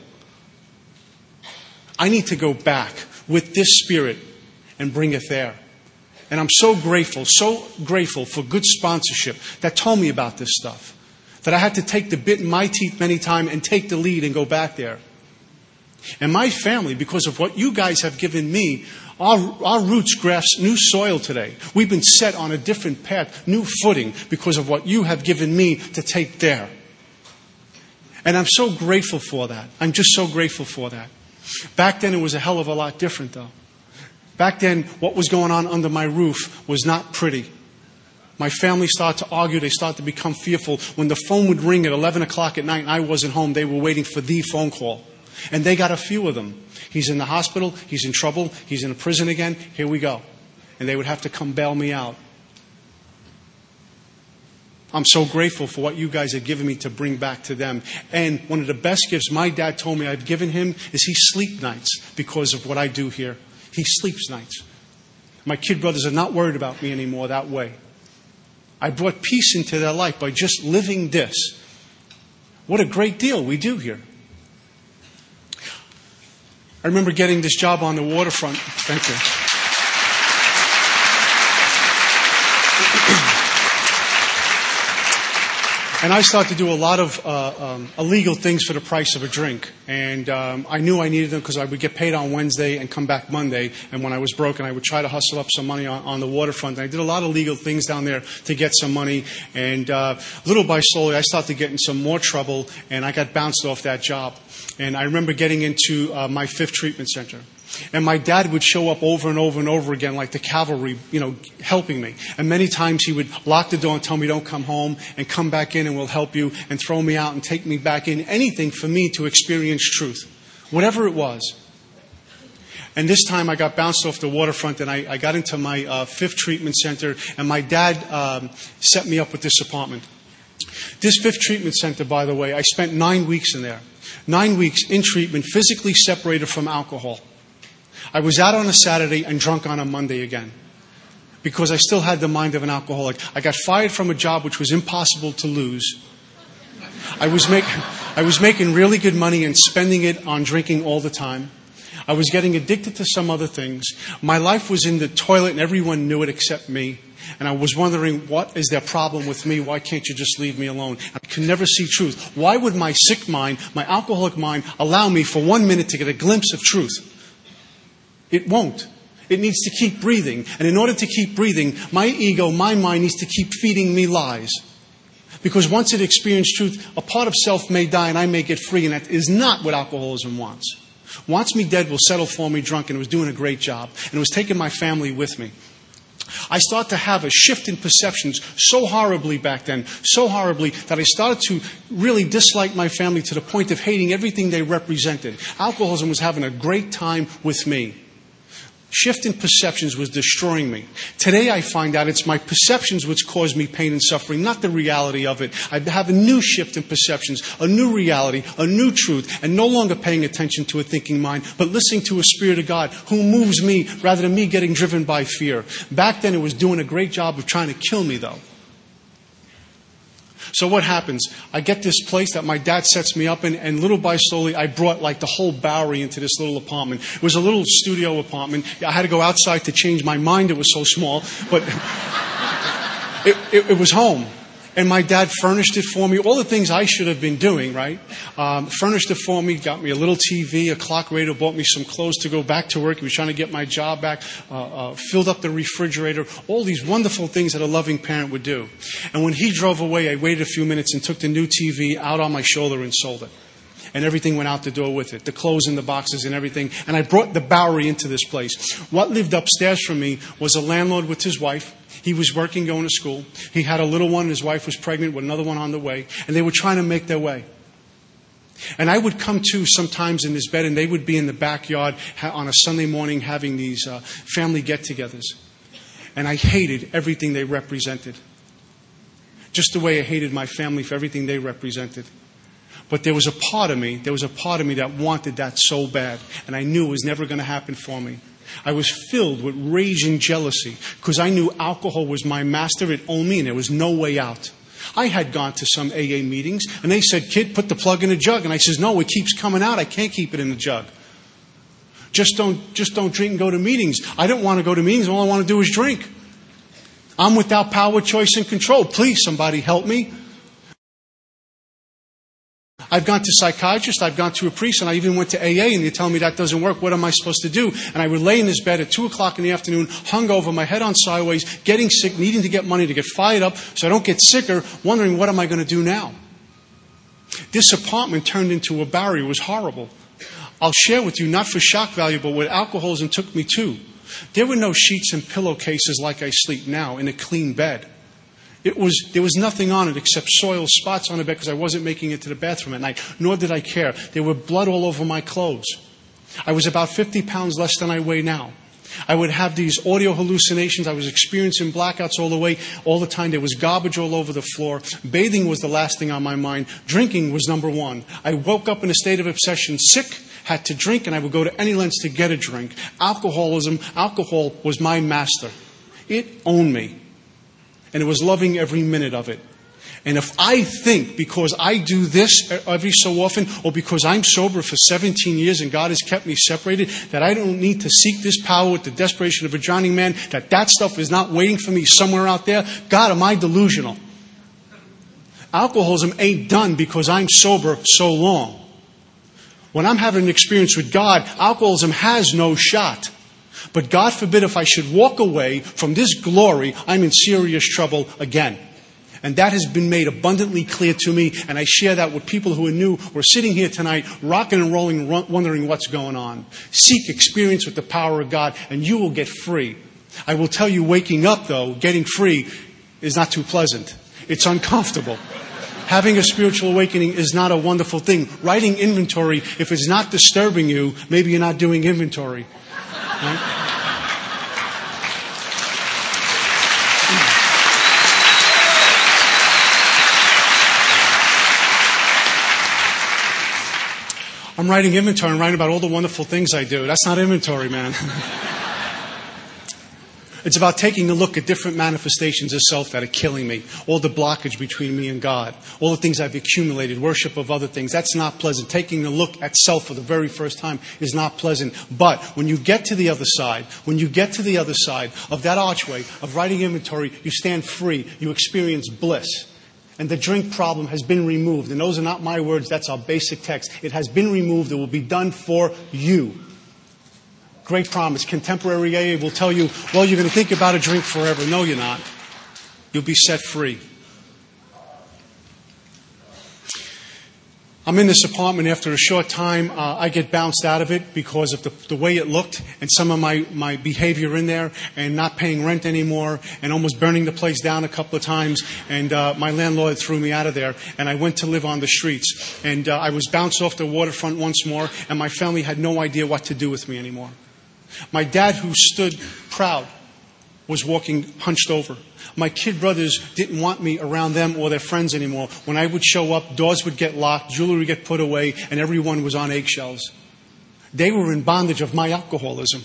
I need to go back with this spirit and bring it there. And I'm so grateful, so grateful for good sponsorship that told me about this stuff, that I had to take the bit in my teeth many times and take the lead and go back there. And my family, because of what you guys have given me, our, our roots grasp new soil today. We've been set on a different path, new footing, because of what you have given me to take there. And I'm so grateful for that. I'm just so grateful for that. Back then, it was a hell of a lot different, though. Back then, what was going on under my roof was not pretty. My family started to argue. They started to become fearful. When the phone would ring at eleven o'clock at night and I wasn't home, they were waiting for the phone call. And they got a few of them. He's in the hospital. He's in trouble. He's in a prison again. Here we go. And they would have to come bail me out. I'm so grateful for what you guys have given me to bring back to them. And one of the best gifts my dad told me I've given him is he sleep nights because of what I do here. He sleeps nights. My kid brothers are not worried about me anymore that way. I brought peace into their life by just living this. What a great deal we do here. I remember getting this job on the waterfront. Thank you. And I started to do a lot of uh, um, illegal things for the price of a drink. And um, I knew I needed them because I would get paid on Wednesday and come back Monday. And when I was broken, I would try to hustle up some money on, on the waterfront. And I did a lot of legal things down there to get some money. And uh, little by slowly, I started to get in some more trouble. And I got bounced off that job. And I remember getting into uh, my fifth treatment center. And my dad would show up over and over and over again like the cavalry, you know, helping me. And many times he would lock the door and tell me don't come home and come back in and we'll help you, and throw me out and take me back in. Anything for me to experience truth, whatever it was. And this time I got bounced off the waterfront and I, I got into my uh, fifth treatment center, and my dad um, set me up with this apartment. This fifth treatment center, by the way, I spent nine weeks in there. Nine weeks in treatment, physically separated from alcohol. I was out on a Saturday and drunk on a Monday again because I still had the mind of an alcoholic. I got fired from a job which was impossible to lose. I was, make, I was making really good money and spending it on drinking all the time. I was getting addicted to some other things. My life was in the toilet and everyone knew it except me. And I was wondering, what is their problem with me? Why can't you just leave me alone? I could never see truth. Why would my sick mind, my alcoholic mind, allow me for one minute to get a glimpse of truth? It won't. It needs to keep breathing. And in order to keep breathing, my ego, my mind needs to keep feeding me lies. Because once it experiences truth, a part of self may die and I may get free. And that is not what alcoholism wants. Wants me dead will settle for me drunk, and it was doing a great job. And it was taking my family with me. I started to have a shift in perceptions so horribly back then, so horribly, that I started to really dislike my family to the point of hating everything they represented. Alcoholism was having a great time with me. Shift in perceptions was destroying me. Today I find out it's my perceptions which cause me pain and suffering, not the reality of it. I have a new shift in perceptions, a new reality, a new truth, and no longer paying attention to a thinking mind, but listening to a Spirit of God who moves me rather than me getting driven by fear. Back then it was doing a great job of trying to kill me, though. So what happens? I get this place that my dad sets me up in, and little by slowly, I brought like the whole Bowery into this little apartment. It was a little studio apartment. I had to go outside to change my mind. It was so small, but it, it, it was home. And my dad furnished it for me. All the things I should have been doing, right? Um, furnished it for me, got me a little T V, a clock radio, bought me some clothes to go back to work. He was trying to get my job back, uh, uh, filled up the refrigerator, all these wonderful things that a loving parent would do. And when he drove away, I waited a few minutes and took the new T V out on my shoulder and sold it. And everything went out the door with it, the clothes and the boxes and everything. And I brought the Bowery into this place. What lived upstairs from me was a landlord with his wife. He was working, going to school. He had a little one. His wife was pregnant with another one on the way. And they were trying to make their way. And I would come to sometimes in this bed, and they would be in the backyard on a Sunday morning having these uh, family get-togethers. And I hated everything they represented. Just the way I hated my family for everything they represented. But there was a part of me, there was a part of me that wanted that so bad. And I knew it was never going to happen for me. I was filled with rage and jealousy because I knew alcohol was my master. It owned me and there was no way out. I had gone to some A A meetings and they said, "Kid, put the plug in the jug." And I says, "No, it keeps coming out. I can't keep it in the jug. Just don't, just don't drink and go to meetings." I don't want to go to meetings. All I want to do is drink. I'm without power, choice, and control. Please, somebody help me. I've gone to psychiatrists, I've gone to a priest, and I even went to A A, and they tell me that doesn't work. What am I supposed to do? And I would lay in this bed at two o'clock in the afternoon, hungover, my head on sideways, getting sick, needing to get money to get fired up so I don't get sicker, wondering what am I going to do now? This apartment turned into a Bowery. It was horrible. I'll share with you, not for shock value, but what alcoholism took me to. There were no sheets and pillowcases like I sleep now in a clean bed. It was, there was nothing on it except soil spots on the bed because I wasn't making it to the bathroom at night, nor did I care. There were blood all over my clothes. I was about fifty pounds less than I weigh now. I would have these audio hallucinations. I was experiencing blackouts all the way, all the time. There was garbage all over the floor. Bathing was the last thing on my mind. Drinking was number one. I woke up in a state of obsession, sick, had to drink, and I would go to any lengths to get a drink. Alcoholism, alcohol was my master. It owned me. And it was loving every minute of it. And if I think because I do this every so often, or because I'm sober for seventeen years and God has kept me separated, that I don't need to seek this power with the desperation of a drowning man, that that stuff is not waiting for me somewhere out there, God, am I delusional? Alcoholism ain't done because I'm sober so long. When I'm having an experience with God, alcoholism has no shot. But God forbid if I should walk away from this glory, I'm in serious trouble again. And that has been made abundantly clear to me, and I share that with people who are new or are sitting here tonight, rocking and rolling, wondering what's going on. Seek experience with the power of God, and you will get free. I will tell you, waking up, though, getting free is not too pleasant. It's uncomfortable. Having a spiritual awakening is not a wonderful thing. Writing inventory, if it's not disturbing you, maybe you're not doing inventory. Right? I'm writing inventory and writing about all the wonderful things I do. That's not inventory, man. It's about taking a look at different manifestations of self that are killing me. All the blockage between me and God. All the things I've accumulated. Worship of other things. That's not pleasant. Taking a look at self for the very first time is not pleasant. But when you get to the other side, when you get to the other side of that archway of writing inventory, you stand free. You experience bliss. And the drink problem has been removed. And those are not my words. That's our basic text. It has been removed. It will be done for you. Great promise. Contemporary A A will tell you, well, you're going to think about a drink forever. No, you're not. You'll be set free. I'm in this apartment. After a short time, uh, I get bounced out of it because of the, the way it looked and some of my, my behavior in there, and not paying rent anymore and almost burning the place down a couple of times. And uh, my landlord threw me out of there, and I went to live on the streets. And uh, I was bounced off the waterfront once more, and my family had no idea what to do with me anymore. My dad, who stood proud, was walking hunched over. My kid brothers didn't want me around them or their friends anymore. When I would show up, doors would get locked, jewelry would get put away, and everyone was on eggshells. They were in bondage of my alcoholism.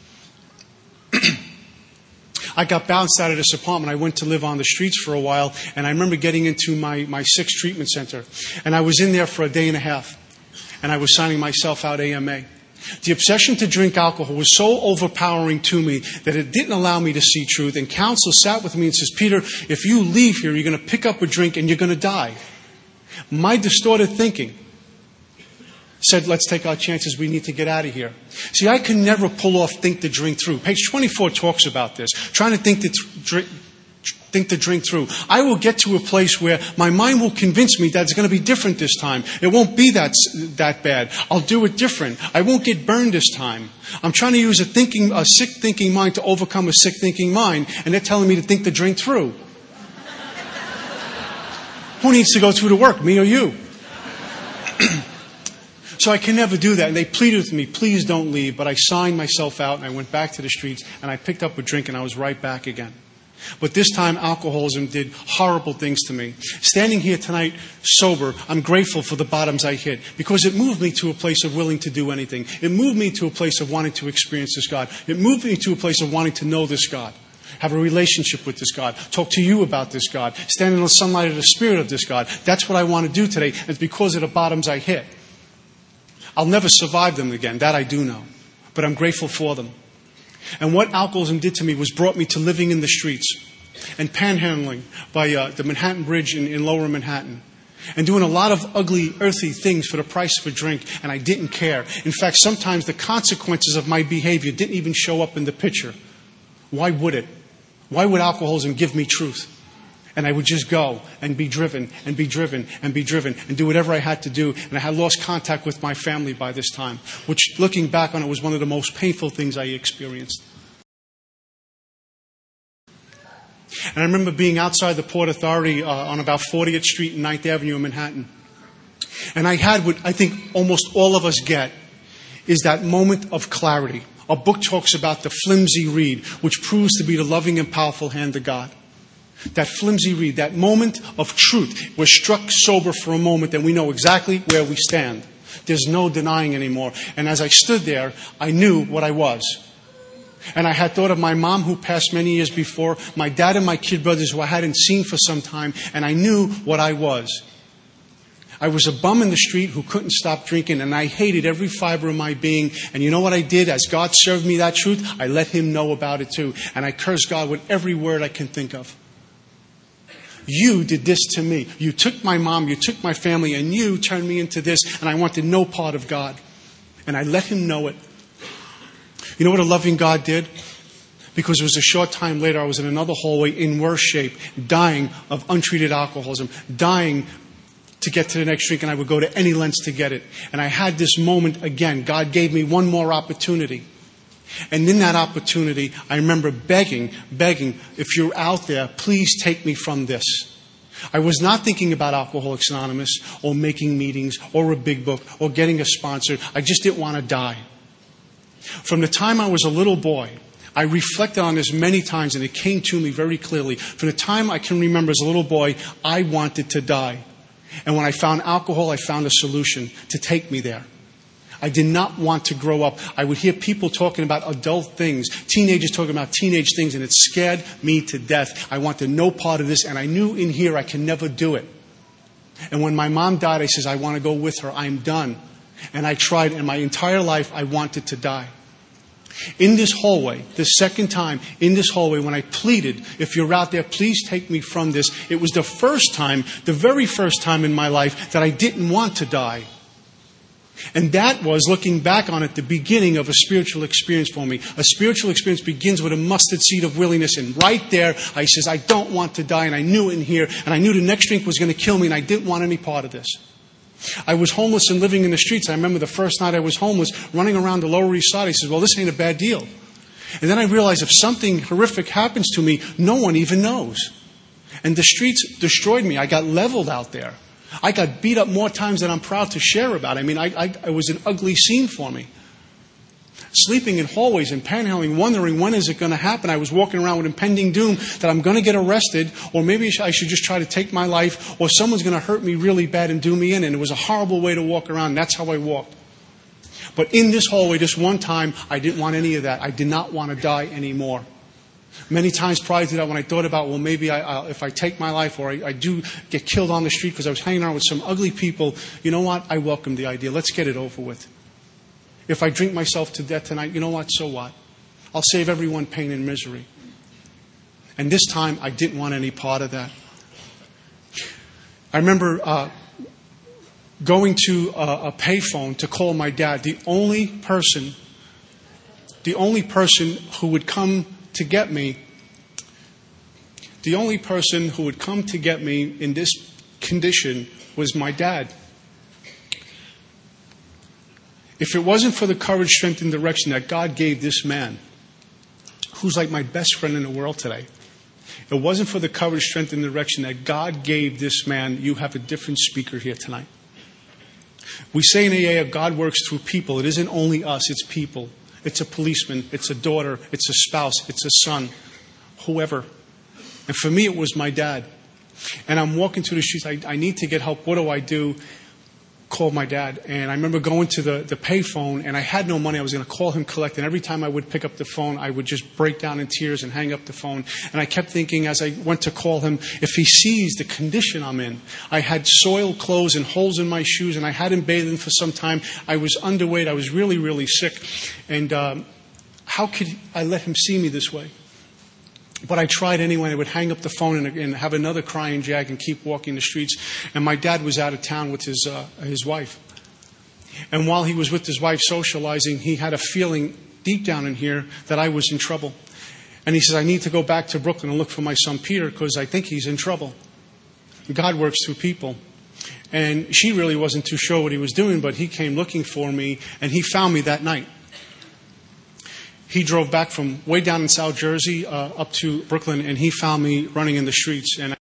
I got bounced out of this apartment. I went to live on the streets for a while, and I remember getting into my, my sixth treatment center. And I was in there for a day and a half, and I was signing myself out A M A. The obsession to drink alcohol was so overpowering to me that it didn't allow me to see truth. And counsel sat with me and says, Peter, if you leave here, you're going to pick up a drink and you're going to die. My distorted thinking said, let's take our chances. We need to get out of here. See, I can never pull off think the drink through. Page twenty-four talks about this. Trying to think the drink. Think the drink through. I will get to a place where my mind will convince me that it's going to be different this time. It won't be that that bad. I'll do it different. I won't get burned this time. I'm trying to use a thinking, a sick thinking mind to overcome a sick thinking mind, and they're telling me to think the drink through. Who needs to go through the work, me or you? So I can never do that. And they pleaded with me, please don't leave. But I signed myself out, and I went back to the streets, and I picked up a drink, and I was right back again. But this time, alcoholism did horrible things to me. Standing here tonight, sober, I'm grateful for the bottoms I hit, because it moved me to a place of willing to do anything. It moved me to a place of wanting to experience this God. It moved me to a place of wanting to know this God, have a relationship with this God, talk to you about this God, stand in the sunlight of the Spirit of this God. That's what I want to do today. It's because of the bottoms I hit. I'll never survive them again. That I do know. But I'm grateful for them. And what alcoholism did to me was brought me to living in the streets and panhandling by uh, the Manhattan Bridge in, in lower Manhattan, and doing a lot of ugly, earthy things for the price of a drink, and I didn't care. In fact, sometimes the consequences of my behavior didn't even show up in the picture. Why would it? Why would alcoholism give me truth? And I would just go and be driven and be driven and be driven and do whatever I had to do. And I had lost contact with my family by this time, which, looking back on it, was one of the most painful things I experienced. And I remember being outside the Port Authority uh, on about fortieth Street and ninth Avenue in Manhattan. And I had what I think almost all of us get, is that moment of clarity. A book talks about the flimsy reed, which proves to be the loving and powerful hand of God. That flimsy reed, that moment of truth. We're struck sober for a moment and we know exactly where we stand. There's no denying anymore. And as I stood there, I knew what I was. And I had thought of my mom, who passed many years before, my dad and my kid brothers, who I hadn't seen for some time, and I knew what I was. I was a bum in the street who couldn't stop drinking, and I hated every fiber of my being. And you know what I did? As God served me that truth, I let Him know about it too. And I cursed God with every word I can think of. You did this to me. You took my mom, you took my family, and you turned me into this, and I wanted no part of God. And I let Him know it. You know what a loving God did? Because it was a short time later, I was in another hallway in worse shape, dying of untreated alcoholism, dying to get to the next drink, and I would go to any lengths to get it. And I had this moment again. God gave me one more opportunity. And in that opportunity, I remember begging, begging, if you're out there, please take me from this. I was not thinking about Alcoholics Anonymous or making meetings or a big book or getting a sponsor. I just didn't want to die. From the time I was a little boy, I reflected on this many times, and it came to me very clearly. From the time I can remember as a little boy, I wanted to die. And when I found alcohol, I found a solution to take me there. I did not want to grow up. I would hear people talking about adult things, teenagers talking about teenage things, and it scared me to death. I wanted no part of this, and I knew in here I can never do it. And when my mom died, I said, I want to go with her. I'm done. And I tried, and my entire life I wanted to die. In this hallway, the second time in this hallway, when I pleaded, if you're out there, please take me from this, it was the first time, the very first time in my life that I didn't want to die. And that was, looking back on it, the beginning of a spiritual experience for me. A spiritual experience begins with a mustard seed of willingness. And right there, I says, I don't want to die. And I knew it in here. And I knew the next drink was going to kill me. And I didn't want any part of this. I was homeless and living in the streets. I remember the first night I was homeless, running around the Lower East Side. I said, well, this ain't a bad deal. And then I realized if something horrific happens to me, no one even knows. And the streets destroyed me. I got leveled out there. I got beat up more times than I'm proud to share about. I mean, I, I, it was an ugly scene for me. Sleeping in hallways and panhandling, wondering when is it going to happen. I was walking around with impending doom that I'm going to get arrested, or maybe I should just try to take my life, or someone's going to hurt me really bad and do me in. And it was a horrible way to walk around. That's how I walked. But in this hallway, this one time, I didn't want any of that. I did not want to die anymore. Many times prior to that, when I thought about, well, maybe I, I'll, if I take my life or I, I do get killed on the street because I was hanging around with some ugly people, you know what? I welcome the idea. Let's get it over with. If I drink myself to death tonight, you know what? So what? I'll save everyone pain and misery. And this time, I didn't want any part of that. I remember uh, going to a, a payphone to call my dad. The only person, the only person who would come to get me, the only person who would come to get me in this condition was my dad. If it wasn't for the courage, strength, and direction that God gave this man, who's like my best friend in the world today, it wasn't for the courage, strength, and direction that God gave this man, you have a different speaker here tonight. We say in A A, God works through people. It isn't only us, it's people. It's a policeman, it's a daughter, it's a spouse, it's a son, whoever. And for me, it was my dad. And I'm walking through the streets. I, I need to get help. What do I do? Call my dad. And I remember going to the, the pay phone, and I had no money. I was going to call him, collect. And every time I would pick up the phone, I would just break down in tears and hang up the phone. And I kept thinking as I went to call him, if he sees the condition I'm in. I had soiled clothes and holes in my shoes, and I hadn't bathed in for some time. I was underweight. I was really, really sick. And um, how could I let him see me this way? But I tried anyway. I would hang up the phone and, and have another crying jag and keep walking the streets. And my dad was out of town with his uh, his wife. And while he was with his wife socializing, he had a feeling deep down in here that I was in trouble. And he says, I need to go back to Brooklyn and look for my son Peter because I think he's in trouble. God works through people. And she really wasn't too sure what he was doing, but he came looking for me, and he found me that night. He drove back from way down in South Jersey uh, up to Brooklyn, and he found me running in the streets. And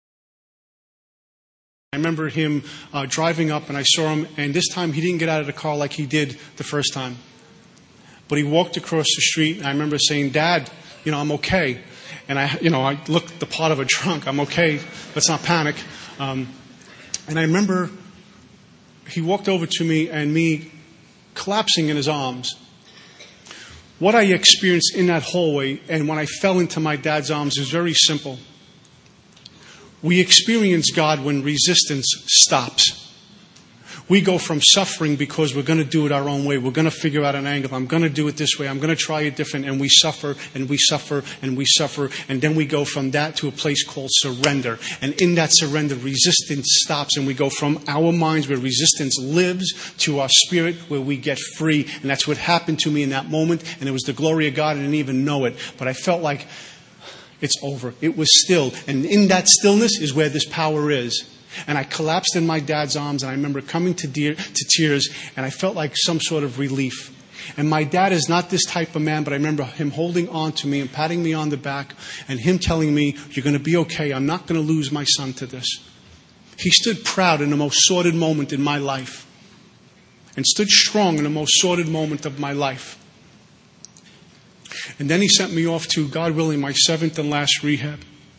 I remember him uh, driving up, and I saw him, and this time he didn't get out of the car like he did the first time. But he walked across the street, and I remember saying, Dad, you know, I'm okay. And I, you know, I looked the part of a drunk. I'm okay. Let's not panic. Um, and I remember he walked over to me, and me collapsing in his arms. What I experienced in that hallway and when I fell into my dad's arms is very simple. We experience God when resistance stops. We go from suffering because we're going to do it our own way. We're going to figure out an angle. I'm going to do it this way. I'm going to try it different. And we suffer and we suffer and we suffer. And then we go from that to a place called surrender. And in that surrender, resistance stops. And we go from our minds where resistance lives to our spirit where we get free. And that's what happened to me in that moment. And it was the glory of God. I didn't even know it. But I felt like it's over. It was still. And in that stillness is where this power is. And I collapsed in my dad's arms, and I remember coming to, dear, to tears, and I felt like some sort of relief. And my dad is not this type of man, but I remember him holding on to me and patting me on the back, and him telling me, you're going to be okay. I'm not going to lose my son to this. He stood proud in the most sordid moment in my life, and stood strong in the most sordid moment of my life. And then he sent me off to, God willing, my seventh and last rehab.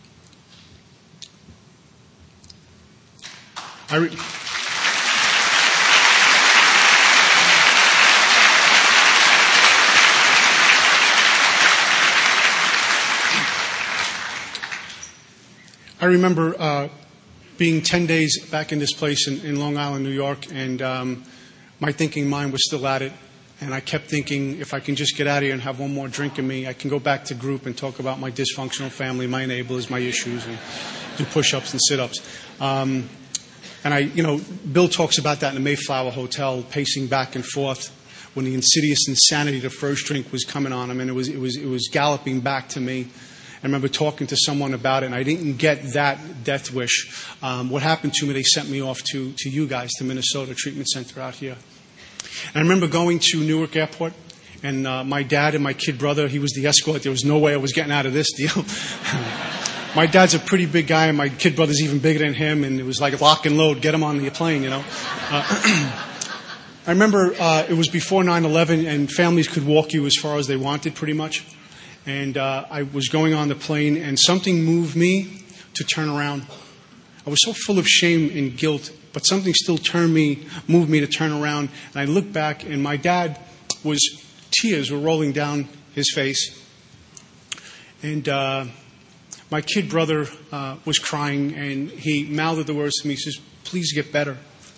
I, re- I remember uh, being ten days back in this place in, in Long Island, New York, and um, my thinking mind was still at it. And I kept thinking, if I can just get out of here and have one more drink in me, I can go back to group and talk about my dysfunctional family, my enablers, my issues, and do push-ups and sit-ups. Um, And I, you know, Bill talks about that in the Mayflower Hotel, pacing back and forth when the insidious insanity of the first drink was coming on him, and it was, it was, it was galloping back to me. I remember talking to someone about it, and I didn't get that death wish. Um, what happened to me, they sent me off to, to you guys, to Minnesota Treatment Center out here. And I remember going to Newark Airport, and uh, my dad and my kid brother, he was the escort. There was no way I was getting out of this deal. My dad's a pretty big guy, and my kid brother's even bigger than him, and it was like lock and load, get him on the plane, you know. Uh, I remember uh, it was before nine eleven, and families could walk you as far as they wanted, pretty much. And uh, I was going on the plane, and something moved me to turn around. I was so full of shame and guilt, but something still turned me, moved me to turn around. And I looked back, and my dad was, tears were rolling down his face. And uh, my kid brother uh, was crying, and he mouthed the words to me. He says, "Please get better."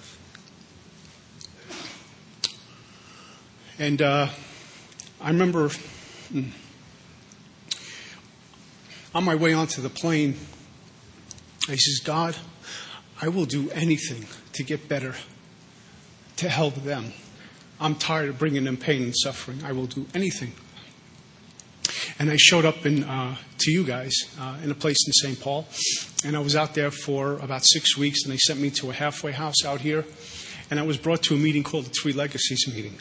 And uh, I remember on my way onto the plane, he says, "God, I will do anything to get better, to help them. I'm tired of bringing them pain and suffering. I will do anything." And I showed up in, uh, to you guys uh, in a place in Saint Paul. And I was out there for about six weeks, and they sent me to a halfway house out here. And I was brought to a meeting called the Three Legacies meeting.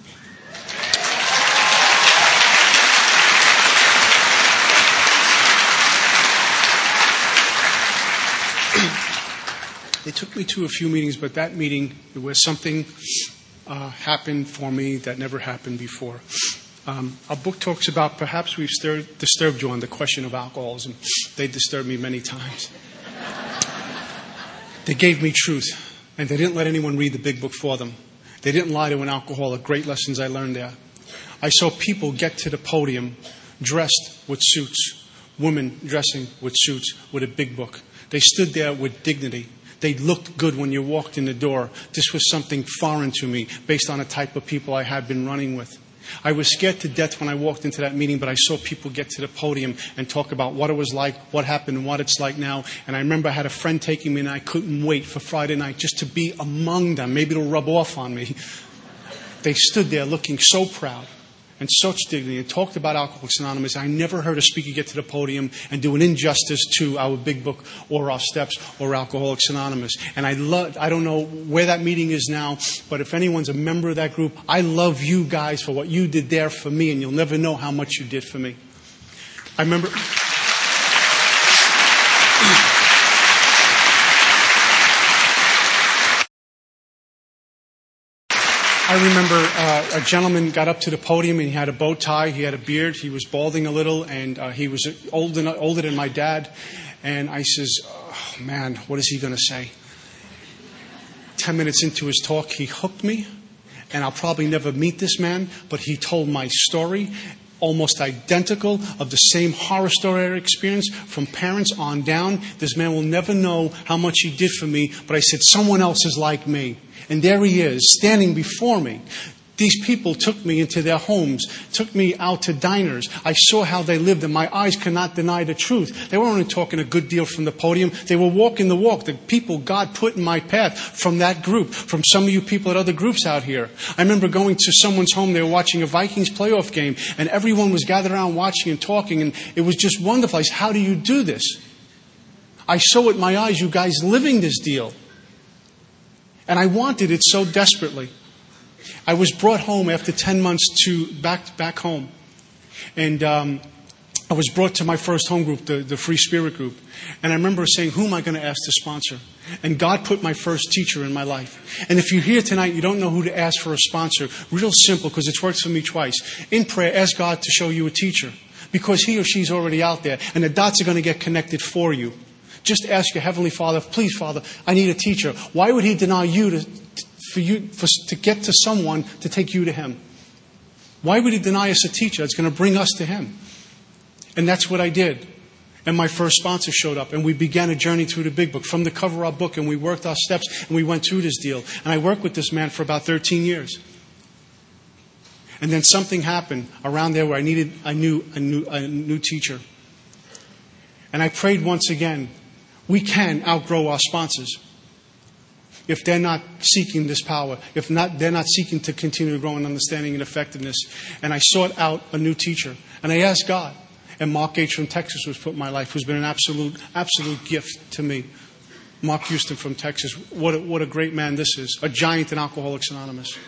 They took me to a few meetings, but that meeting, where something uh, happened for me that never happened before. Um, our book talks about perhaps we've stirred, disturbed you on the question of alcoholism. They disturbed me many times. They gave me truth, and they didn't let anyone read the big book for them. They didn't lie to an alcoholic. Great lessons I learned there. I saw people get to the podium dressed with suits, women dressing with suits with a big book. They stood there with dignity. They looked good when you walked in the door. This was something foreign to me based on the type of people I had been running with. I was scared to death when I walked into that meeting, but I saw people get to the podium and talk about what it was like, what happened, and what it's like now. And I remember I had a friend taking me, and I couldn't wait for Friday night just to be among them. Maybe it'll rub off on me. They stood there looking so proud and such dignity and talked about Alcoholics Anonymous. I never heard a speaker get to the podium and do an injustice to our big book or our steps or Alcoholics Anonymous. And I love, I don't know where that meeting is now, but if anyone's a member of that group, I love you guys for what you did there for me, and you'll never know how much you did for me. I remember... I remember uh, a gentleman got up to the podium, and he had a bow tie, he had a beard, he was balding a little, and uh, he was old and, older than my dad. And I says, "Oh, man, what is he going to say?" Ten minutes into his talk, he hooked me, and I'll probably never meet this man, but he told my story, almost identical, of the same horror story I experienced from parents on down. This man will never know how much he did for me, but I said, someone else is like me. And there he is, standing before me. These people took me into their homes, took me out to diners. I saw how they lived, and my eyes could not deny the truth. They weren't only talking a good deal from the podium. They were walking the walk. The people God put in my path from that group, from some of you people at other groups out here. I remember going to someone's home. They were watching a Vikings playoff game, and everyone was gathered around watching and talking, and it was just wonderful. I said, how do you do this? I saw with my eyes you guys living this deal. And I wanted it so desperately. I was brought home after ten months to back back home. And um, I was brought to my first home group, the, the Free Spirit group. And I remember saying, who am I going to ask to sponsor? And God put my first teacher in my life. And if you're here tonight, you don't know who to ask for a sponsor, real simple, because it's worked for me twice. In prayer, ask God to show you a teacher, because he or she's already out there, and the dots are going to get connected for you. Just ask your Heavenly Father, please, Father, I need a teacher. Why would he deny you to, for you for, to get to someone to take you to him? Why would he deny us a teacher that's going to bring us to him? And that's what I did. And my first sponsor showed up, and we began a journey through the big book, from the cover of our book, and we worked our steps, and we went through this deal. And I worked with this man for about thirteen years. And then something happened around there where I needed, I knew a new, a new teacher. And I prayed once again. We can outgrow our sponsors. if they're not seeking this power, if not, they're not seeking to continue to grow in understanding and effectiveness. And I sought out a new teacher. And I asked God. And Mark H. from Texas was put in my life, who's been an absolute, absolute gift to me. Mark Houston from Texas. What a, what a great man this is. A giant in Alcoholics Anonymous.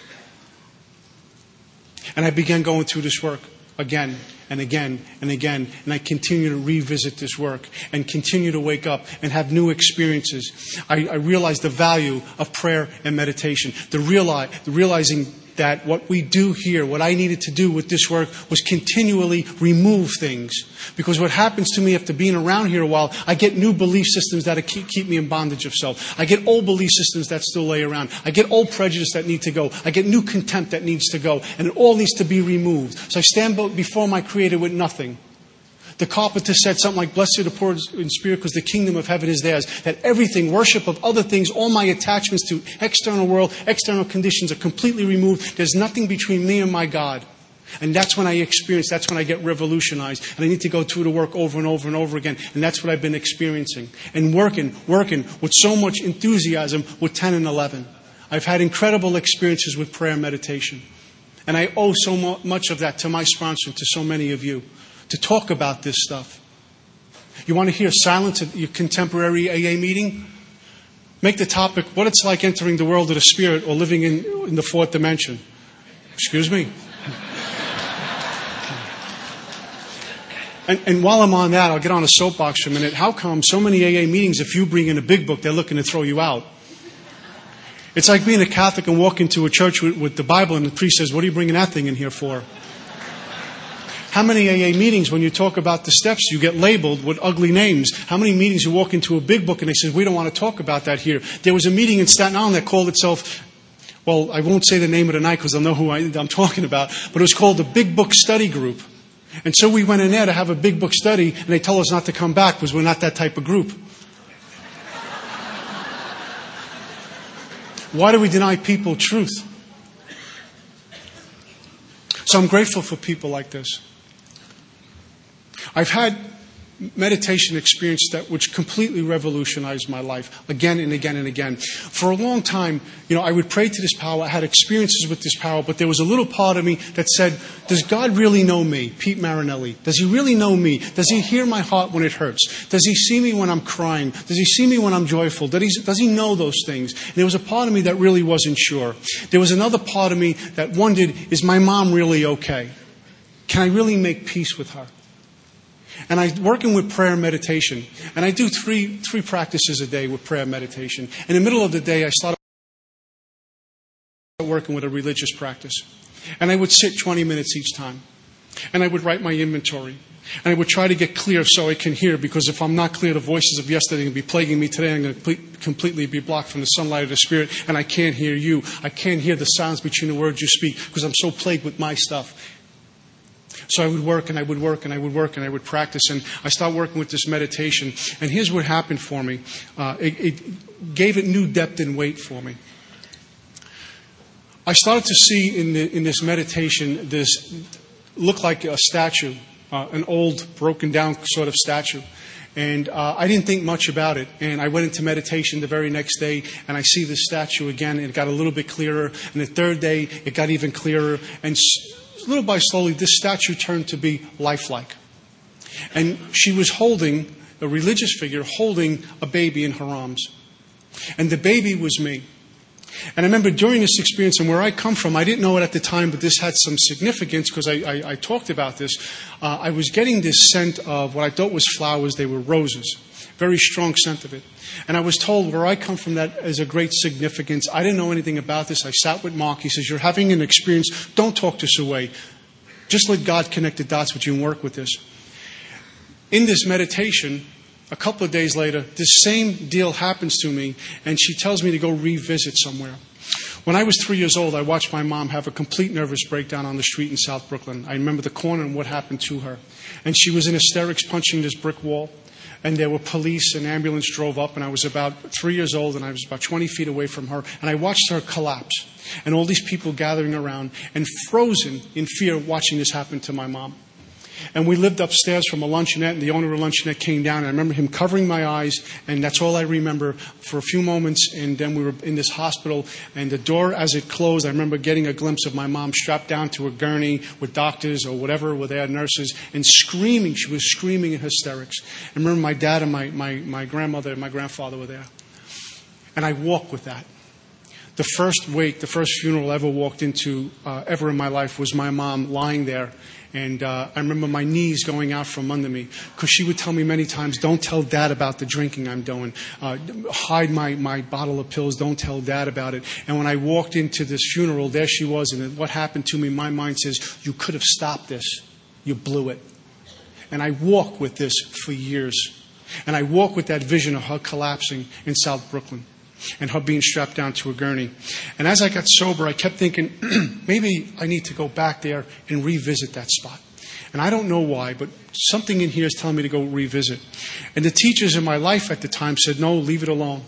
And I began going through this work again and again and again. And I continue to revisit this work and continue to wake up and have new experiences. I, I realized the value of prayer and meditation. The, realize, the realizing that what we do here, what I needed to do with this work, was continually remove things. Because what happens to me after being around here a while, I get new belief systems that keep, keep me in bondage of self. I get old belief systems that still lay around. I get old prejudice that need to go. I get new contempt that needs to go. And it all needs to be removed. So I stand before my Creator with nothing. The carpenter said something like, blessed are the poor in spirit, because the kingdom of heaven is theirs. That everything, worship of other things, all my attachments to external world, external conditions are completely removed. There's nothing between me and my God. And that's when I experience, that's when I get revolutionized. And I need to go through the work over and over and over again. And that's what I've been experiencing. And working, working with so much enthusiasm with ten and eleven. I've had incredible experiences with prayer and meditation. And I owe so much of that to my sponsor and to so many of you. To talk about this stuff. You want to hear silence at your contemporary A A meeting? Make the topic what it's like entering the world of the Spirit or living in, in the fourth dimension. Excuse me. And, and while I'm on that, I'll get on a soapbox for a minute. How come so many A A meetings, if you bring in a big book, they're looking to throw you out? It's like being a Catholic and walking to a church with, with the Bible and the priest says, what are you bringing that thing in here for? How many A A meetings, when you talk about the steps, you get labeled with ugly names? How many meetings you walk into a big book and they say, we don't want to talk about that here? There was a meeting in Staten Island that called itself, well, I won't say the name of the night because they'll know who I, I'm talking about, but it was called the Big Book Study Group. And so we went in there to have a big book study, and they told us not to come back because we're not that type of group. Why do we deny people truth? So I'm grateful for people like this. I've had meditation experience that which completely revolutionized my life again and again and again. For a long time, you know, I would pray to this power. I had experiences with this power, but there was a little part of me that said, does God really know me, Pete Marinelli? Does he really know me? Does he hear my heart when it hurts? Does he see me when I'm crying? Does he see me when I'm joyful? Does he, does he know those things? And there was a part of me that really wasn't sure. There was another part of me that wondered, is my mom really okay? Can I really make peace with her? And I'm working with prayer and meditation. And I do three three practices a day with prayer and meditation. In the middle of the day, I started working with a religious practice. And I would sit twenty minutes each time. And I would write my inventory. And I would try to get clear so I can hear, because if I'm not clear, the voices of yesterday will be plaguing me today. I'm going to completely be blocked from the sunlight of the Spirit. And I can't hear you. I can't hear the sounds between the words you speak because I'm so plagued with my stuff. So I would work and I would work and I would work and I would practice. And I started working with this meditation. And here's what happened for me. Uh, it, it gave it new depth and weight for me. I started to see in, the, in this meditation this look like a statue, uh, an old broken down sort of statue. And uh, I didn't think much about it. And I went into meditation the very next day, and I see this statue again, and it got a little bit clearer. And the third day, it got even clearer. And little by slowly, this statue turned to be lifelike. And she was holding, a religious figure, holding a baby in her arms. And the baby was me. And I remember during this experience, and where I come from, I didn't know it at the time, but this had some significance because I, I, I talked about this. Uh, I was getting this scent of what I thought was flowers. They were roses. Very strong scent of it. And I was told where I come from that is a great significance. I didn't know anything about this. I sat with Mark. He says, you're having an experience. Don't talk this away. Just let God connect the dots with you and work with this. In this meditation, a couple of days later, this same deal happens to me, and she tells me to go revisit somewhere. When I was three years old, I watched my mom have a complete nervous breakdown on the street in South Brooklyn. I remember the corner and what happened to her. And she was in hysterics punching this brick wall. And there were police and ambulance drove up, and I was about three years old, and I was about twenty feet away from her. And I watched her collapse. And all these people gathering around and frozen in fear watching this happen to my mom. And we lived upstairs from a luncheonette, and the owner of the luncheonette came down, and I remember him covering my eyes, and that's all I remember for a few moments. And then we were in this hospital, and the door, as it closed, I remember getting a glimpse of my mom strapped down to a gurney with doctors or whatever were there, nurses, and screaming. She was screaming in hysterics. I remember my dad and my, my, my grandmother and my grandfather were there. And I walked with that. The first wake, the first funeral I ever walked into uh, ever in my life was my mom lying there. And uh, I remember my knees going out from under me because she would tell me many times, don't tell Dad about the drinking I'm doing. Uh, hide my, my bottle of pills. Don't tell Dad about it. And when I walked into this funeral, there she was. And what happened to me, my mind says, you could have stopped this. You blew it. And I walked with this for years. And I walked with that vision of her collapsing in South Brooklyn and her being strapped down to a gurney. And as I got sober, I kept thinking, maybe I need to go back there and revisit that spot. And I don't know why, but something in here is telling me to go revisit. And the teachers in my life at the time said, no, leave it alone.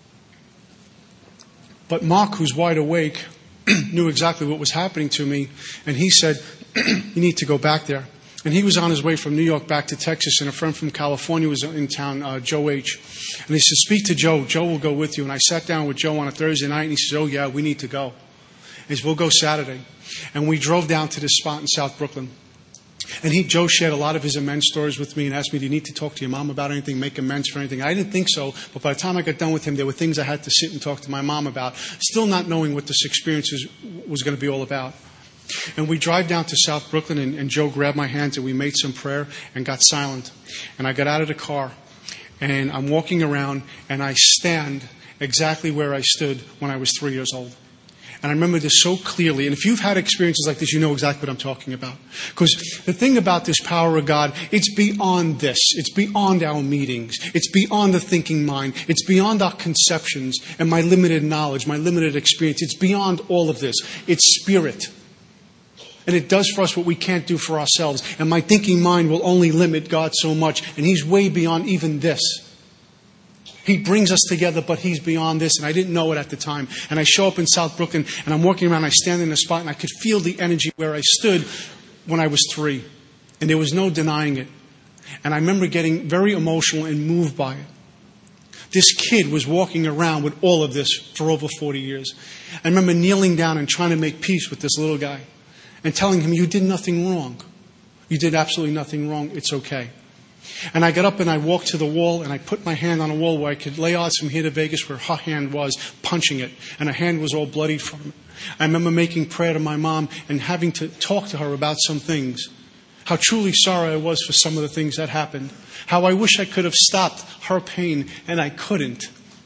But Mark, who's wide awake, knew exactly what was happening to me. And he said, you need to go back there. And he was on his way from New York back to Texas, and a friend from California was in town, uh, Joe H. And he said, speak to Joe. Joe will go with you. And I sat down with Joe on a Thursday night, and he says, oh, yeah, we need to go. He says, we'll go Saturday. And we drove down to this spot in South Brooklyn. And he, Joe shared a lot of his amends stories with me and asked me, do you need to talk to your mom about anything, make amends for anything? I didn't think so, but by the time I got done with him, there were things I had to sit and talk to my mom about, still not knowing what this experience was, was going to be all about. And we drive down to South Brooklyn, and, and Joe grabbed my hands, and we made some prayer and got silent. And I got out of the car, and I'm walking around, and I stand exactly where I stood when I was three years old. And I remember this so clearly. And if you've had experiences like this, you know exactly what I'm talking about. Because the thing about this power of God, it's beyond this. It's beyond our meetings. It's beyond the thinking mind. It's beyond our conceptions and my limited knowledge, my limited experience. It's beyond all of this. It's spirit. And it does for us what we can't do for ourselves. And my thinking mind will only limit God so much. And He's way beyond even this. He brings us together, but He's beyond this. And I didn't know it at the time. And I show up in South Brooklyn, and I'm walking around, I stand in a spot, and I could feel the energy where I stood when I was three. And there was no denying it. And I remember getting very emotional and moved by it. This kid was walking around with all of this for over forty years. I remember kneeling down and trying to make peace with this little guy. And telling him, you did nothing wrong. You did absolutely nothing wrong. It's okay. And I got up and I walked to the wall, and I put my hand on a wall where I could lay odds from here to Vegas where her hand was, punching it. And her hand was all bloodied from it. I remember making prayer to my mom and having to talk to her about some things. How truly sorry I was for some of the things that happened. How I wish I could have stopped her pain, and I couldn't.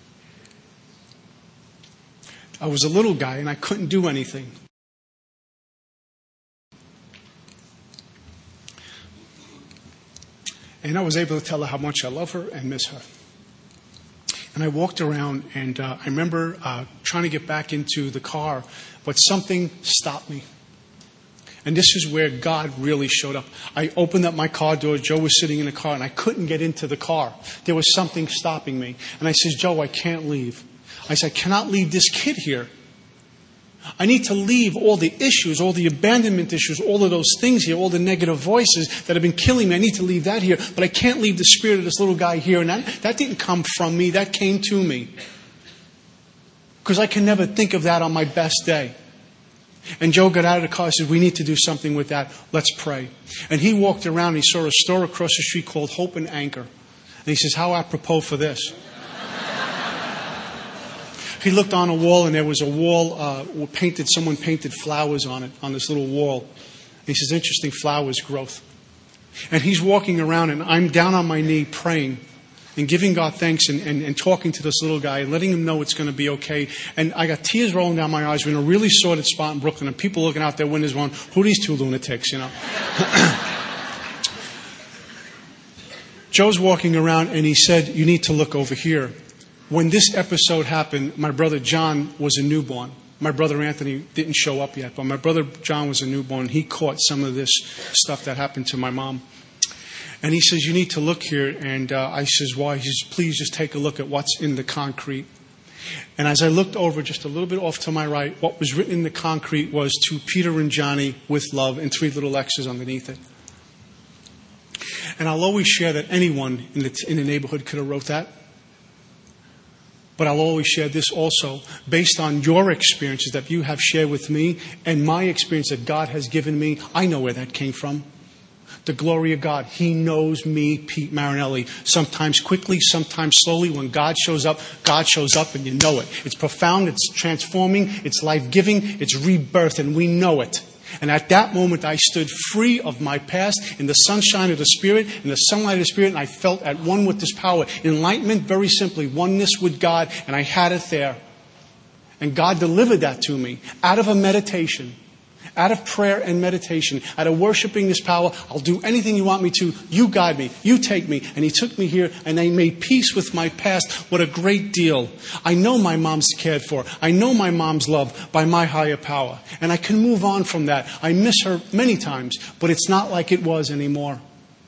I was a little guy and I couldn't do anything. And I was able to tell her how much I love her and miss her. And I walked around, and uh, I remember uh, trying to get back into the car, but something stopped me. And this is where God really showed up. I opened up my car door. Joe was sitting in the car, and I couldn't get into the car. There was something stopping me. And I said, Joe, I can't leave. I said, I cannot leave this kid here. I need to leave all the issues, all the abandonment issues, all of those things here, all the negative voices that have been killing me. I need to leave that here. But I can't leave the spirit of this little guy here. And that, that didn't come from me. That came to me. Because I can never think of that on my best day. And Joe got out of the car and said, we need to do something with that. Let's pray. And he walked around and he saw a store across the street called Hope and Anchor. And he says, how apropos for this? He looked on a wall, and there was a wall uh, painted, someone painted flowers on it, on this little wall. And he says, interesting, flowers, growth. And he's walking around, and I'm down on my knee praying and giving God thanks and, and, and talking to this little guy and letting him know it's going to be okay. And I got tears rolling down my eyes. We're in a really sordid spot in Brooklyn, and people looking out their windows going, who are these two lunatics, you know? Joe's walking around, and he said, you need to look over here. When this episode happened, my brother John was a newborn. My brother Anthony didn't show up yet, but my brother John was a newborn. He caught some of this stuff that happened to my mom. And he says, you need to look here. And uh, I says, why? He says, please just take a look at what's in the concrete. And as I looked over just a little bit off to my right, what was written in the concrete was to Peter and Johnny with love and three little X's underneath it. And I'll always share that anyone in the, in the neighborhood could have wrote that. But I'll always share this also based on your experiences that you have shared with me and my experience that God has given me. I know where that came from. The glory of God. He knows me, Pete Marinelli. Sometimes quickly, sometimes slowly. When God shows up, God shows up and you know it. It's profound, it's transforming, it's life-giving, it's rebirth, and we know it. And at that moment, I stood free of my past in the sunshine of the Spirit, in the sunlight of the Spirit, and I felt at one with this power. Enlightenment, very simply, oneness with God, and I had it there. And God delivered that to me out of a meditation, out of prayer and meditation, out of worshiping this power. I'll do anything you want me to. You guide me. You take me. And He took me here, and I made peace with my past. What a great deal. I know my mom's cared for. I know my mom's loved by my higher power. And I can move on from that. I miss her many times, but it's not like it was anymore.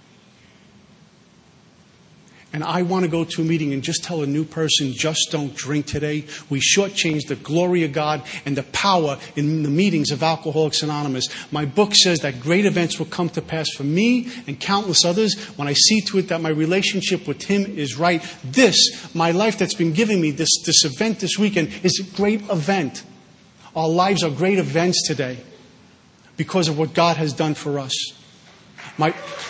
And I want to go to a meeting and just tell a new person, just don't drink today. We shortchange the glory of God and the power in the meetings of Alcoholics Anonymous. My book says that great events will come to pass for me and countless others when I see to it that my relationship with Him is right. This, my life that's been giving me, this, this event this weekend, is a great event. Our lives are great events today because of what God has done for us. My...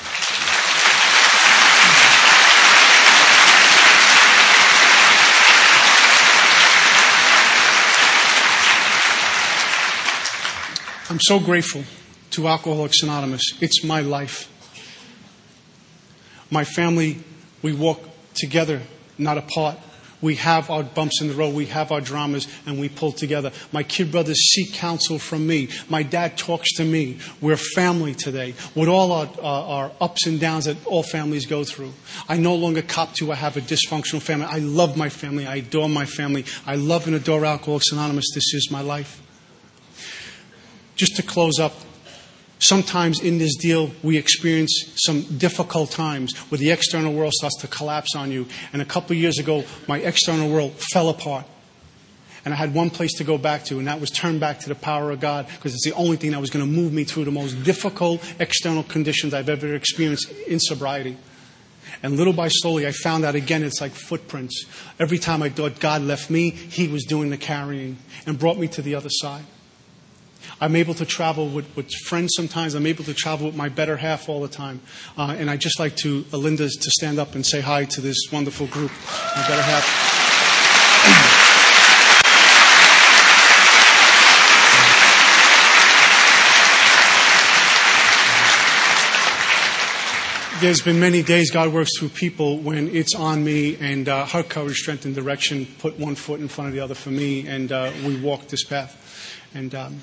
I'm so grateful to Alcoholics Anonymous. It's my life. My family, we walk together, not apart. We have our bumps in the road. We have our dramas, and we pull together. My kid brothers seek counsel from me. My dad talks to me. We're family today. With all our, our, our ups and downs that all families go through. I no longer cop to I have a dysfunctional family. I love my family. I adore my family. I love and adore Alcoholics Anonymous. This is my life. Just to close up, sometimes in this deal we experience some difficult times where the external world starts to collapse on you. And a couple of years ago, my external world fell apart. And I had one place to go back to, and that was turn back to the power of God, because it's the only thing that was going to move me through the most difficult external conditions I've ever experienced in sobriety. And little by slowly, I found out again, it's like footprints. Every time I thought God left me, He was doing the carrying and brought me to the other side. I'm able to travel with, with friends sometimes. I'm able to travel with my better half all the time. Uh, and I'd just like to, uh, Linda, to stand up and say hi to this wonderful group, my better half. There's been many days God works through people when it's on me, and uh, her courage, strength, and direction put one foot in front of the other for me, and uh, we walk this path. And um,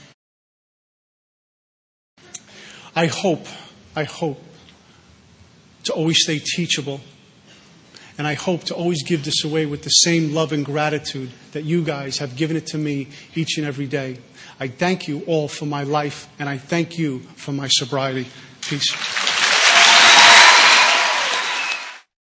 I hope, I hope to always stay teachable. And I hope to always give this away with the same love and gratitude that you guys have given it to me each and every day. I thank you all for my life, and I thank you for my sobriety. Peace.